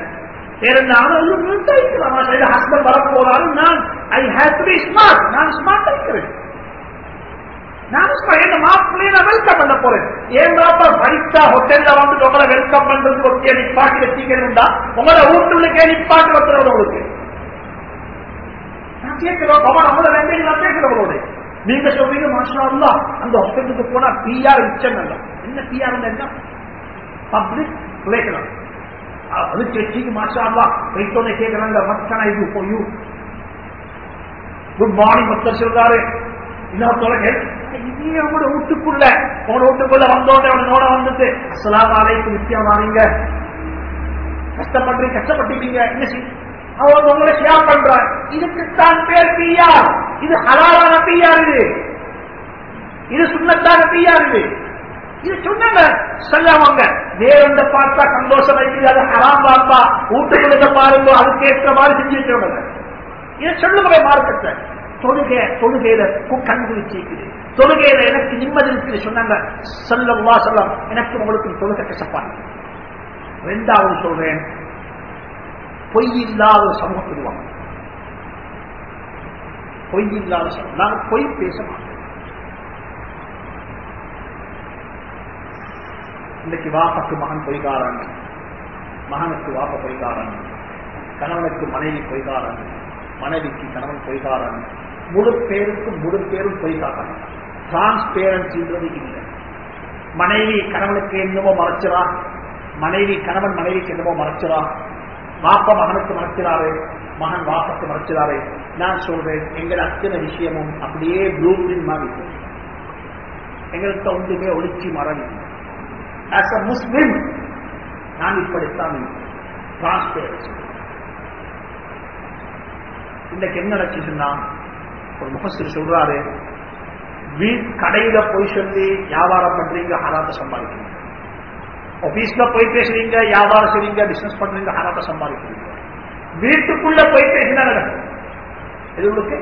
Speaker 1: ஹஸ்பண்ட் வர போறாலும் நான் I have to be smart. நான் ஸ்மார்ட் இருக்கிறேன். நான் என் மாப்பிள்ளைய நான் வெல்கம் பண்ண போறேன். ஏன் பைசா ஹோட்டல்ல வந்து உங்களை வெல்கம் பண்றதுக்கு ஒரு நிப்பாட்டி வச்சுக்கணும்டா உங்களை வீட்டுள்ளே நிப்பாட்டி வைக்கிறவங்க உங்களுக்கு நான் கேட்கிறோம். அவங்கள ரெண்டையும் நான் பேசுறவங்களோட நீங்க சொல்றீங்க மாஷா அல்லாஹ் அந்த ஹாஸ்பிட்டலுக்கு போனா பிஆர் இச்சம் அல்ல. என்ன பிஆர் என்ன? Public relation. அது கேட்டு மாஷா அல்லாஹ் போயிட்டோன்னே கேட்கிறாங்க, what can I do for you? Good morning ஒருத்தர் சொல்றாரு. இன்னொருத்தவங்க இதே அவங்களோட வீட்டுக்குள்ள வந்தோட அவனோட வந்துட்டு அஸ்ஸலாமு அலைக்கும் நிச்சயம் வாங்க, கஷ்டப்படுறீங்க, கஷ்டப்பட்டீங்க, என்ன செய்ய அவங்க உங்களை ஷேர் பண்றாங்க. இதுக்குத்தான் பேர் பிஆர். இது ஹலாலான பிஆர், இது சுன்னத்தான பிஆர். இது சொன்னாங்க சொல்லாமங்க வேற பார்த்தா சந்தோஷம் வைக்கிறது, அது ஹராம் பார்த்தா வீட்டுக்குள்ள பாருங்க, அதுக்கு ஏற்ற மாதிரி செஞ்சு வச்சிருக்காங்க. இதை சொல்லுங்க மார்க்கத்தை. தொழுகையில கண்டு வச்சிருக்குது, தொழுகையில எனக்கு நிம்மதி இருக்குது சொன்னாங்க ஸல்லல்லாஹு அலைஹி வஸல்லம். எனக்கு உங்களுக்கு தொழுகை கஷ்டப்பாடு. இரண்டாவது சொல்றேன், பொய் இல்லாத சமூகத்துவாங்க. பொய் இல்லாத சமூகம். நாங்கள் பொய் பேச மாட்டோம். இன்னைக்கு வாப்பக்கு மகன் பொய்காரன், மகனுக்கு வாப்ப பொய்காரன், கணவனுக்கு மனைவி பொய்காரன், மனைவிக்கு கணவன் பொய்காரன், முழு பேரும் பொய்காரன். டிரான்ஸ்பேரன்சின்றது இல்லை. மனைவி கணவனுக்கு என்னமோ மறைச்சிரா, மனைவி கணவன் மனைவிக்கு என்னமோ மறைச்சிரா, வாப்ப மகனுக்கு மறைக்கிறாரு, மகன் வாப்பக்கு மறைக்கிறாரு. நான் சொல்றேன், எங்கள் அத்தனை விஷயமும் அப்படியே ப்ளூ பிரிண்ட் மாதிரி எங்களுக்கு ஒன்றுமே ஒளிச்சி மறவில்லை. ஆஸ் அ முஸ்லிம் நான் இப்படித்தான் டிரான்ஸ்பேரன்சி. இன்னைக்கு என்ன நடக்குதுன்னா, ஒரு முஃபஸ்ஸிர் சொல்றாரு, கடையில போய் சொல்லி வியாபாரம் பண்றீங்க, ஹராத்தை சம்பாதிக்கிறீங்க. ஆபீஸ்ல போய் பேசுறீங்க, வியாபாரம் செய்றீங்க, பிசினஸ் பண்றீங்க, ஹராத்தை சம்பாதிக்கிறீங்க. வீட்டுக்குள்ள போய் பேசினா நடக்கும். எதுக்கு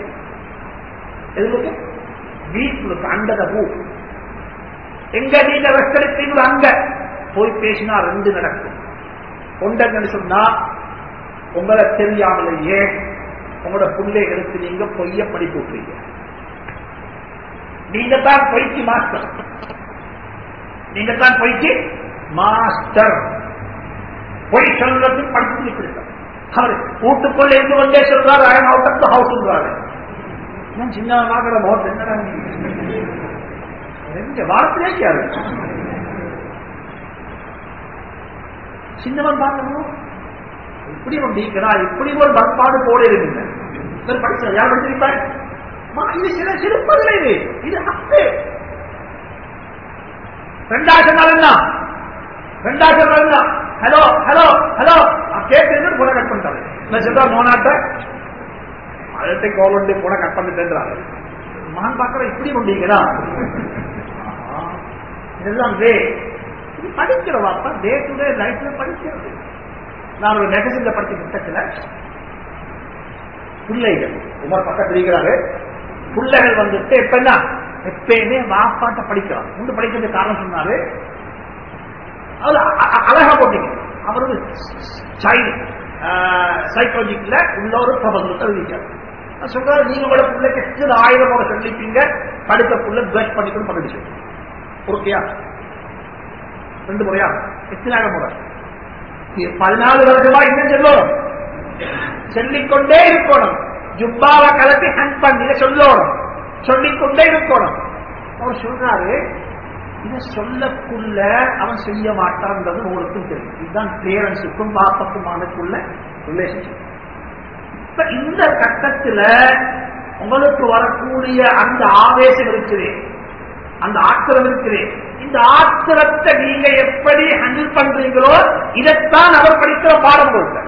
Speaker 1: வீட்டுக்கு அண்டத பூ எங்க நீங்க ரெஸ்ட் எடுத்தீங்களோ அங்க போய் பேசினா ரெண்டு நடக்கும். ஒன்றன்னு சொன்னா உங்களை தெரியாமலேயே உங்களோட பிள்ளைகளுக்கு நீங்க பொய்ய படிப்பு விட்டுறீங்க. நீங்க தான் பொய்க்கு மாஸ்டர், நீங்க தான் பொய்க்கு மாஸ்டர். பொய் சொல்றது படிச்சு கொடுத்தார். அவர் வீட்டுக்குள்ள இருந்து கொண்டே சொல்றாரு I am out of the house சொல்றாரு. சின்ன நாகர மோட் என்ன வார்த்தையே கேளு. சின்னவன் பார்க்கணும் இப்படி ஒன்றிக்கிறா, இப்படி ஒரு பண்பாடு போல இருக்குங்க. படிச்ச யார் படிச்சிருப்பாரு? இது சில சிறப்பதில்லை, இது இது ஹக்கு. ரெண்டாவது நாள் என்ன? ரெண்டாவது நாள் என்ன? ஹலோ ஹலோ ஹலோ கேட்டு போன கட் பண்ணிட்டாரு. என்ன சொல்றா மோனாட்ட அதே கோல் ஒன்று போன கட் பண்ணிட்டேன்றாரு. மகன் பார்க்கற இப்படி ஒன்றிக்கிறா இதெல்லாம் படிக்கிற வாப்பா டே டு டே லைஃப்ல படிக்கிறது. நான் ஒரு மேகசின்ல படிச்ச புத்தகத்துல பிள்ளைகள் உமர் பக்கத்தில் இருக்கிறாரு. பிள்ளைகள் வந்துட்டு எப்ப எப்பயுமே வாப்பாட்ட படிக்கிறார். முன்பு படிக்கிறதுக்கு காரணம் சொன்னாரு, அழகா போட்டீங்க. அவர் ஒரு சைல்டு சைக்காலஜிக்கல உள்ள ஒரு பிரபந்தத்தை எழுதிக்காரு. சொல்றாரு, நீங்க உங்களோட பிள்ளைக்கு 1000 முறை சொல்லிப்பீங்க, படித்த புள்ள பிளட் பண்ணிக்கணும் பண்ணிடுச்சு. ஓகேயா? 2 முறையா? 1000 முறை. 14 வருஷமா இன்னும் சொல்லணும், சொல்லிக்கொண்டே இருக்கணும். ஜுப்பாவை கலத்தி ஹேண்ட் பண்ணி சொல்லணும், சொல்லிக்கொண்டே இருக்கணும். அவர் சொல்றாரு, இதை சொல்லக்குள்ள அவன் செய்ய மாட்டான்றது உங்களுக்கும் தெரியும். இதுதான் பேரண்ட்ஸுக்கும் பாப்பக்குமானக்குள்ள ரிலேஷன்ஷிப். இப்ப இந்த கட்டத்துல உங்களுக்கு வரக்கூடிய அந்த ஆவேசம் இருக்குது, அந்த ஆத்திரம் இருக்குது. இந்த ஆத்திரத்தை நீங்க எப்படி ஹேண்டில் பண்றீங்களோ இதைத்தான் அவர் படிக்கிற பாடம் கொடுத்த.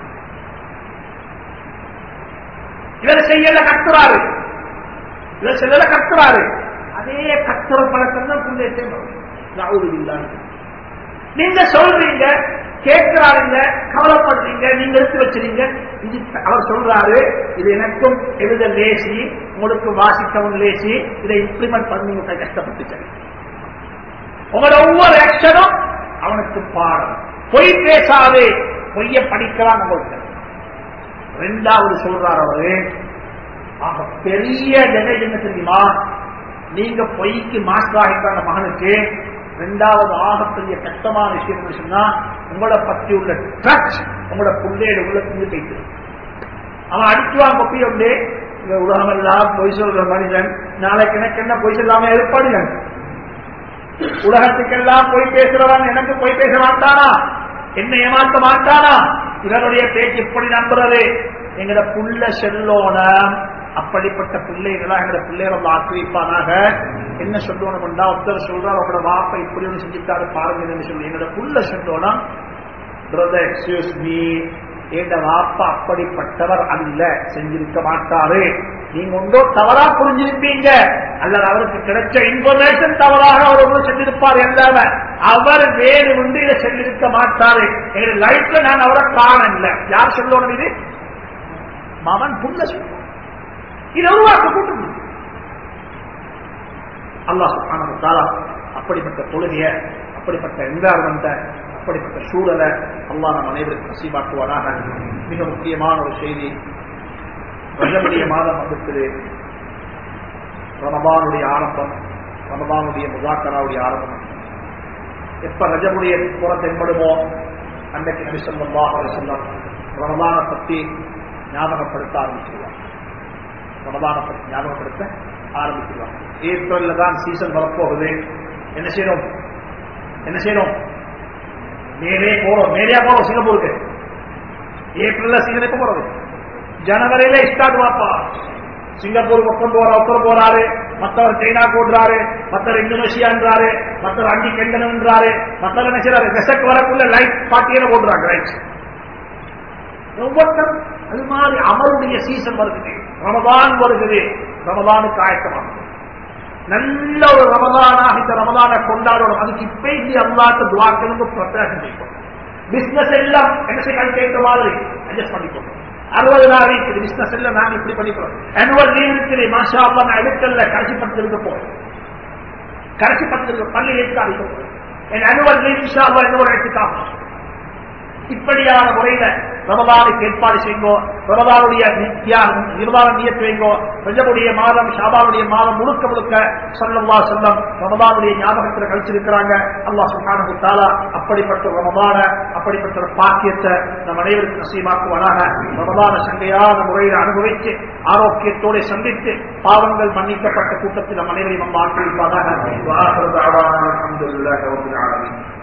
Speaker 1: இவர் செய்யல கத்துறாரு, இவர் செய்யல கத்துறாரு. அதே கத்துற பழக்கம் தான் புள்ளை. நீங்க சொல்றீங்க, கேட்கிறாருங்க, கவலைப்படுறீங்க, நீங்க எடுத்து வச்சிருங்க. இது அவர் சொல்றாரு, இது எனக்கும் எழுத லேசி, உங்களுக்கு வாசிக்கவும் லேசி, இதை இம்ப்ளிமெண்ட் பண்ணி கஷ்டப்பட்டு உங்களோட ஒவ்வொரு ஆக்ஷனும் அவனுக்கு பாடம். பொய் பேசாதே, பொய்ய படிக்கலாம் உங்களுக்கு. ரெண்டாவது சொல்றார் அவரு, ஆக பெரிய நிலை என்ன தெரியுமா, நீங்க பொய்க்கு மாற்றாகிட்டான மகனுக்கு ரெண்டாவது ஆகப்பெரிய கஷ்டமான விஷயம் சொன்னா, உங்களை பற்றி உள்ள ட்ரஸ்ட் உங்களோட பிள்ளையோட உள்ளத்துக்கு கைத்து. அவன் அடிச்சுவான் கொப்பி உண்டு, இந்த உலகம் எல்லாம் பொய் சொல்ற மனிதன் நாளைக்கு எனக்கு என்ன பொய் சொல்லாம ஏற்பாடு, உலகத்துக்கெல்லாம் பொய் பேசுறவன் எனக்கு பொய் பேச மாட்டானா, என்ன ஏமாற்ற மாட்டானா, இவருடைய பேச்சு இப்படி நம்புறது. எங்கட புள்ள செல்லோன அப்படிப்பட்ட பிள்ளைகளா எங்கட பிள்ளைகளை ஆக்கிரமிப்பானாக. என்ன சொல்லணும் என்றா, ஒருத்தர் சொல்றார் அவரோட வாப்பை இப்படி ஒன்று செஞ்சுட்டாரு பாருங்க சொல்லி, எங்கட புள்ள செல்லோனா பிரதர் எக்ஸ்கியூஸ் மீ, எங்க வாப்பா அப்படிப்பட்டவர் அல்ல, செஞ்சிருக்க மாட்டாரு. நீங்க ஒன்றோ தவறா புரிஞ்சிருப்பீங்க, அல்லது அவருக்கு கிடைச்ச இன்ஃபர்மேஷன் தவறாக அவர் செஞ்சிருப்பார் என்றால அவர் வேறு ஒன்று இதை செஞ்சிருக்க மாட்டாரு. எங்க லைஃப்ல நான் அவரை காணல. யார் சொல்லணும்? இது மகன் புள்ள சொல்லுவோம். இதை உருவாக்க கூட்டு அல்லாஹ் சுப்ஹானஹு வ தஆலா அப்படிப்பட்ட தொழுகைய, அப்படிப்பட்ட என்வாரன்மெண்ட, அப்படிப்பட்ட சூழலை அல்லாஹ் நம் அனைவருக்கு நசீபாக்குவாராக. மிக முக்கியமான ஒரு செய்தி, ரஜபுடைய மாதம் வந்துட்டு ரமபானுடைய ஆரம்பம், ரமபானுடைய முஸாக்கராவுடைய ஆரம்பம். எப்ப ரஜபுடைய புற தென்படுமோ அன்றைக்கு நபி ஸல்லல்லாஹு அலைஹி வஸல்லம் ரமபானை பற்றி ஞாபகப்படுத்த ஆரம்பிச்சிருவாங்க. ரமபானை பற்றி ஞாபகப்படுத்த ஆரம்பிச்சிருவாங்க. ஏப்ரல்ல தான் சீசன் வரப்போகுது. என்ன செய்யணும்? என்ன செய்யணும்? மேலே போறோம், மேலேயா போறோம் சிங்கப்பூருக்கு. ஏப்ரல்ல சீசன் எப்ப போறது? ஜனவரியில ஸ்டார்ட் வாப்பா. சிங்கப்பூர் பக்கம் ஒருத்தர் போறாரு, மற்றவர் சைனா போடுறாரு, மற்றவர் இந்தோனேஷியான்றாரு, மற்றவர் அண்டி கெண்டனன்றாரு, மற்றவர் என்ன செய்யறாரு, ரெசர்ட் வரக்குள்ள லைட் பார்ட்டியில போடுறாங்க. ரைட், ஒவ்வொருத்தரும் அது மாதிரி அமருடைய சீசன் வருகிறது, ரமதான் வருகிறது. ரமதானுக்கு ஆயத்தமாக நல்ல ஒரு ரமதானாக இந்த ரமதானை கொண்டாடணும். அதுக்கு இப்ப இந்த அல்லாஹ்வுக்கு துஆக்களுக்கு பிரத்யாசம் செய்யணும். பிசினஸ் எல்லாம் என்ன செய்ய கேட்ட மாதிரி அட்ஜஸ்ட் பண்ணிக்கணும். 60 நாள் இருக்குது பிசினஸ் எல்லாம் நாங்க இப்படி பண்ணிக்கிறோம். ஆனுவல் லீவ் இருக்குது, மாஷா அல்லாஹ் நான் எடுக்கல, கடைசி படத்திற்கு போறேன், கடைசி படத்திற்கு பள்ளி எடுத்து அடிக்க போறேன். என் அனுவல் இன்ஷா அல்லாஹ் இன்னொரு இடத்துக்காக இப்படியான முறையில ரமதானுக்கு ஏற்பாடு செய்யுங்கோ. ரமதானுடைய நிர்வாகம் நியத்து வைங்கோ. ரஜபுடைய மாதம் ஷாபானுடைய மாதம் முழுக்க முழுக்க ஸல்லல்லாஹு அலைஹி வஸல்லம் ரமதானுடைய ஞாபகத்தில் கழிச்சிருக்கிறாங்க. அல்லாஹ் சுப்ஹானஹு வ தஆலா அப்படிப்பட்ட ரமதான அப்படிப்பட்ட பாக்கியத்தை நம் அனைவருக்கும் நசீபாக்குவானாக. ரமதான சங்கையான முறையில் அனுபவித்து ஆரோக்கியத்தோடு சந்தித்து பாவங்கள் மன்னிக்கப்பட்ட கூட்டத்தில் நம் அனைவரையும் நம்ம ஆக்கியிருப்பானாக.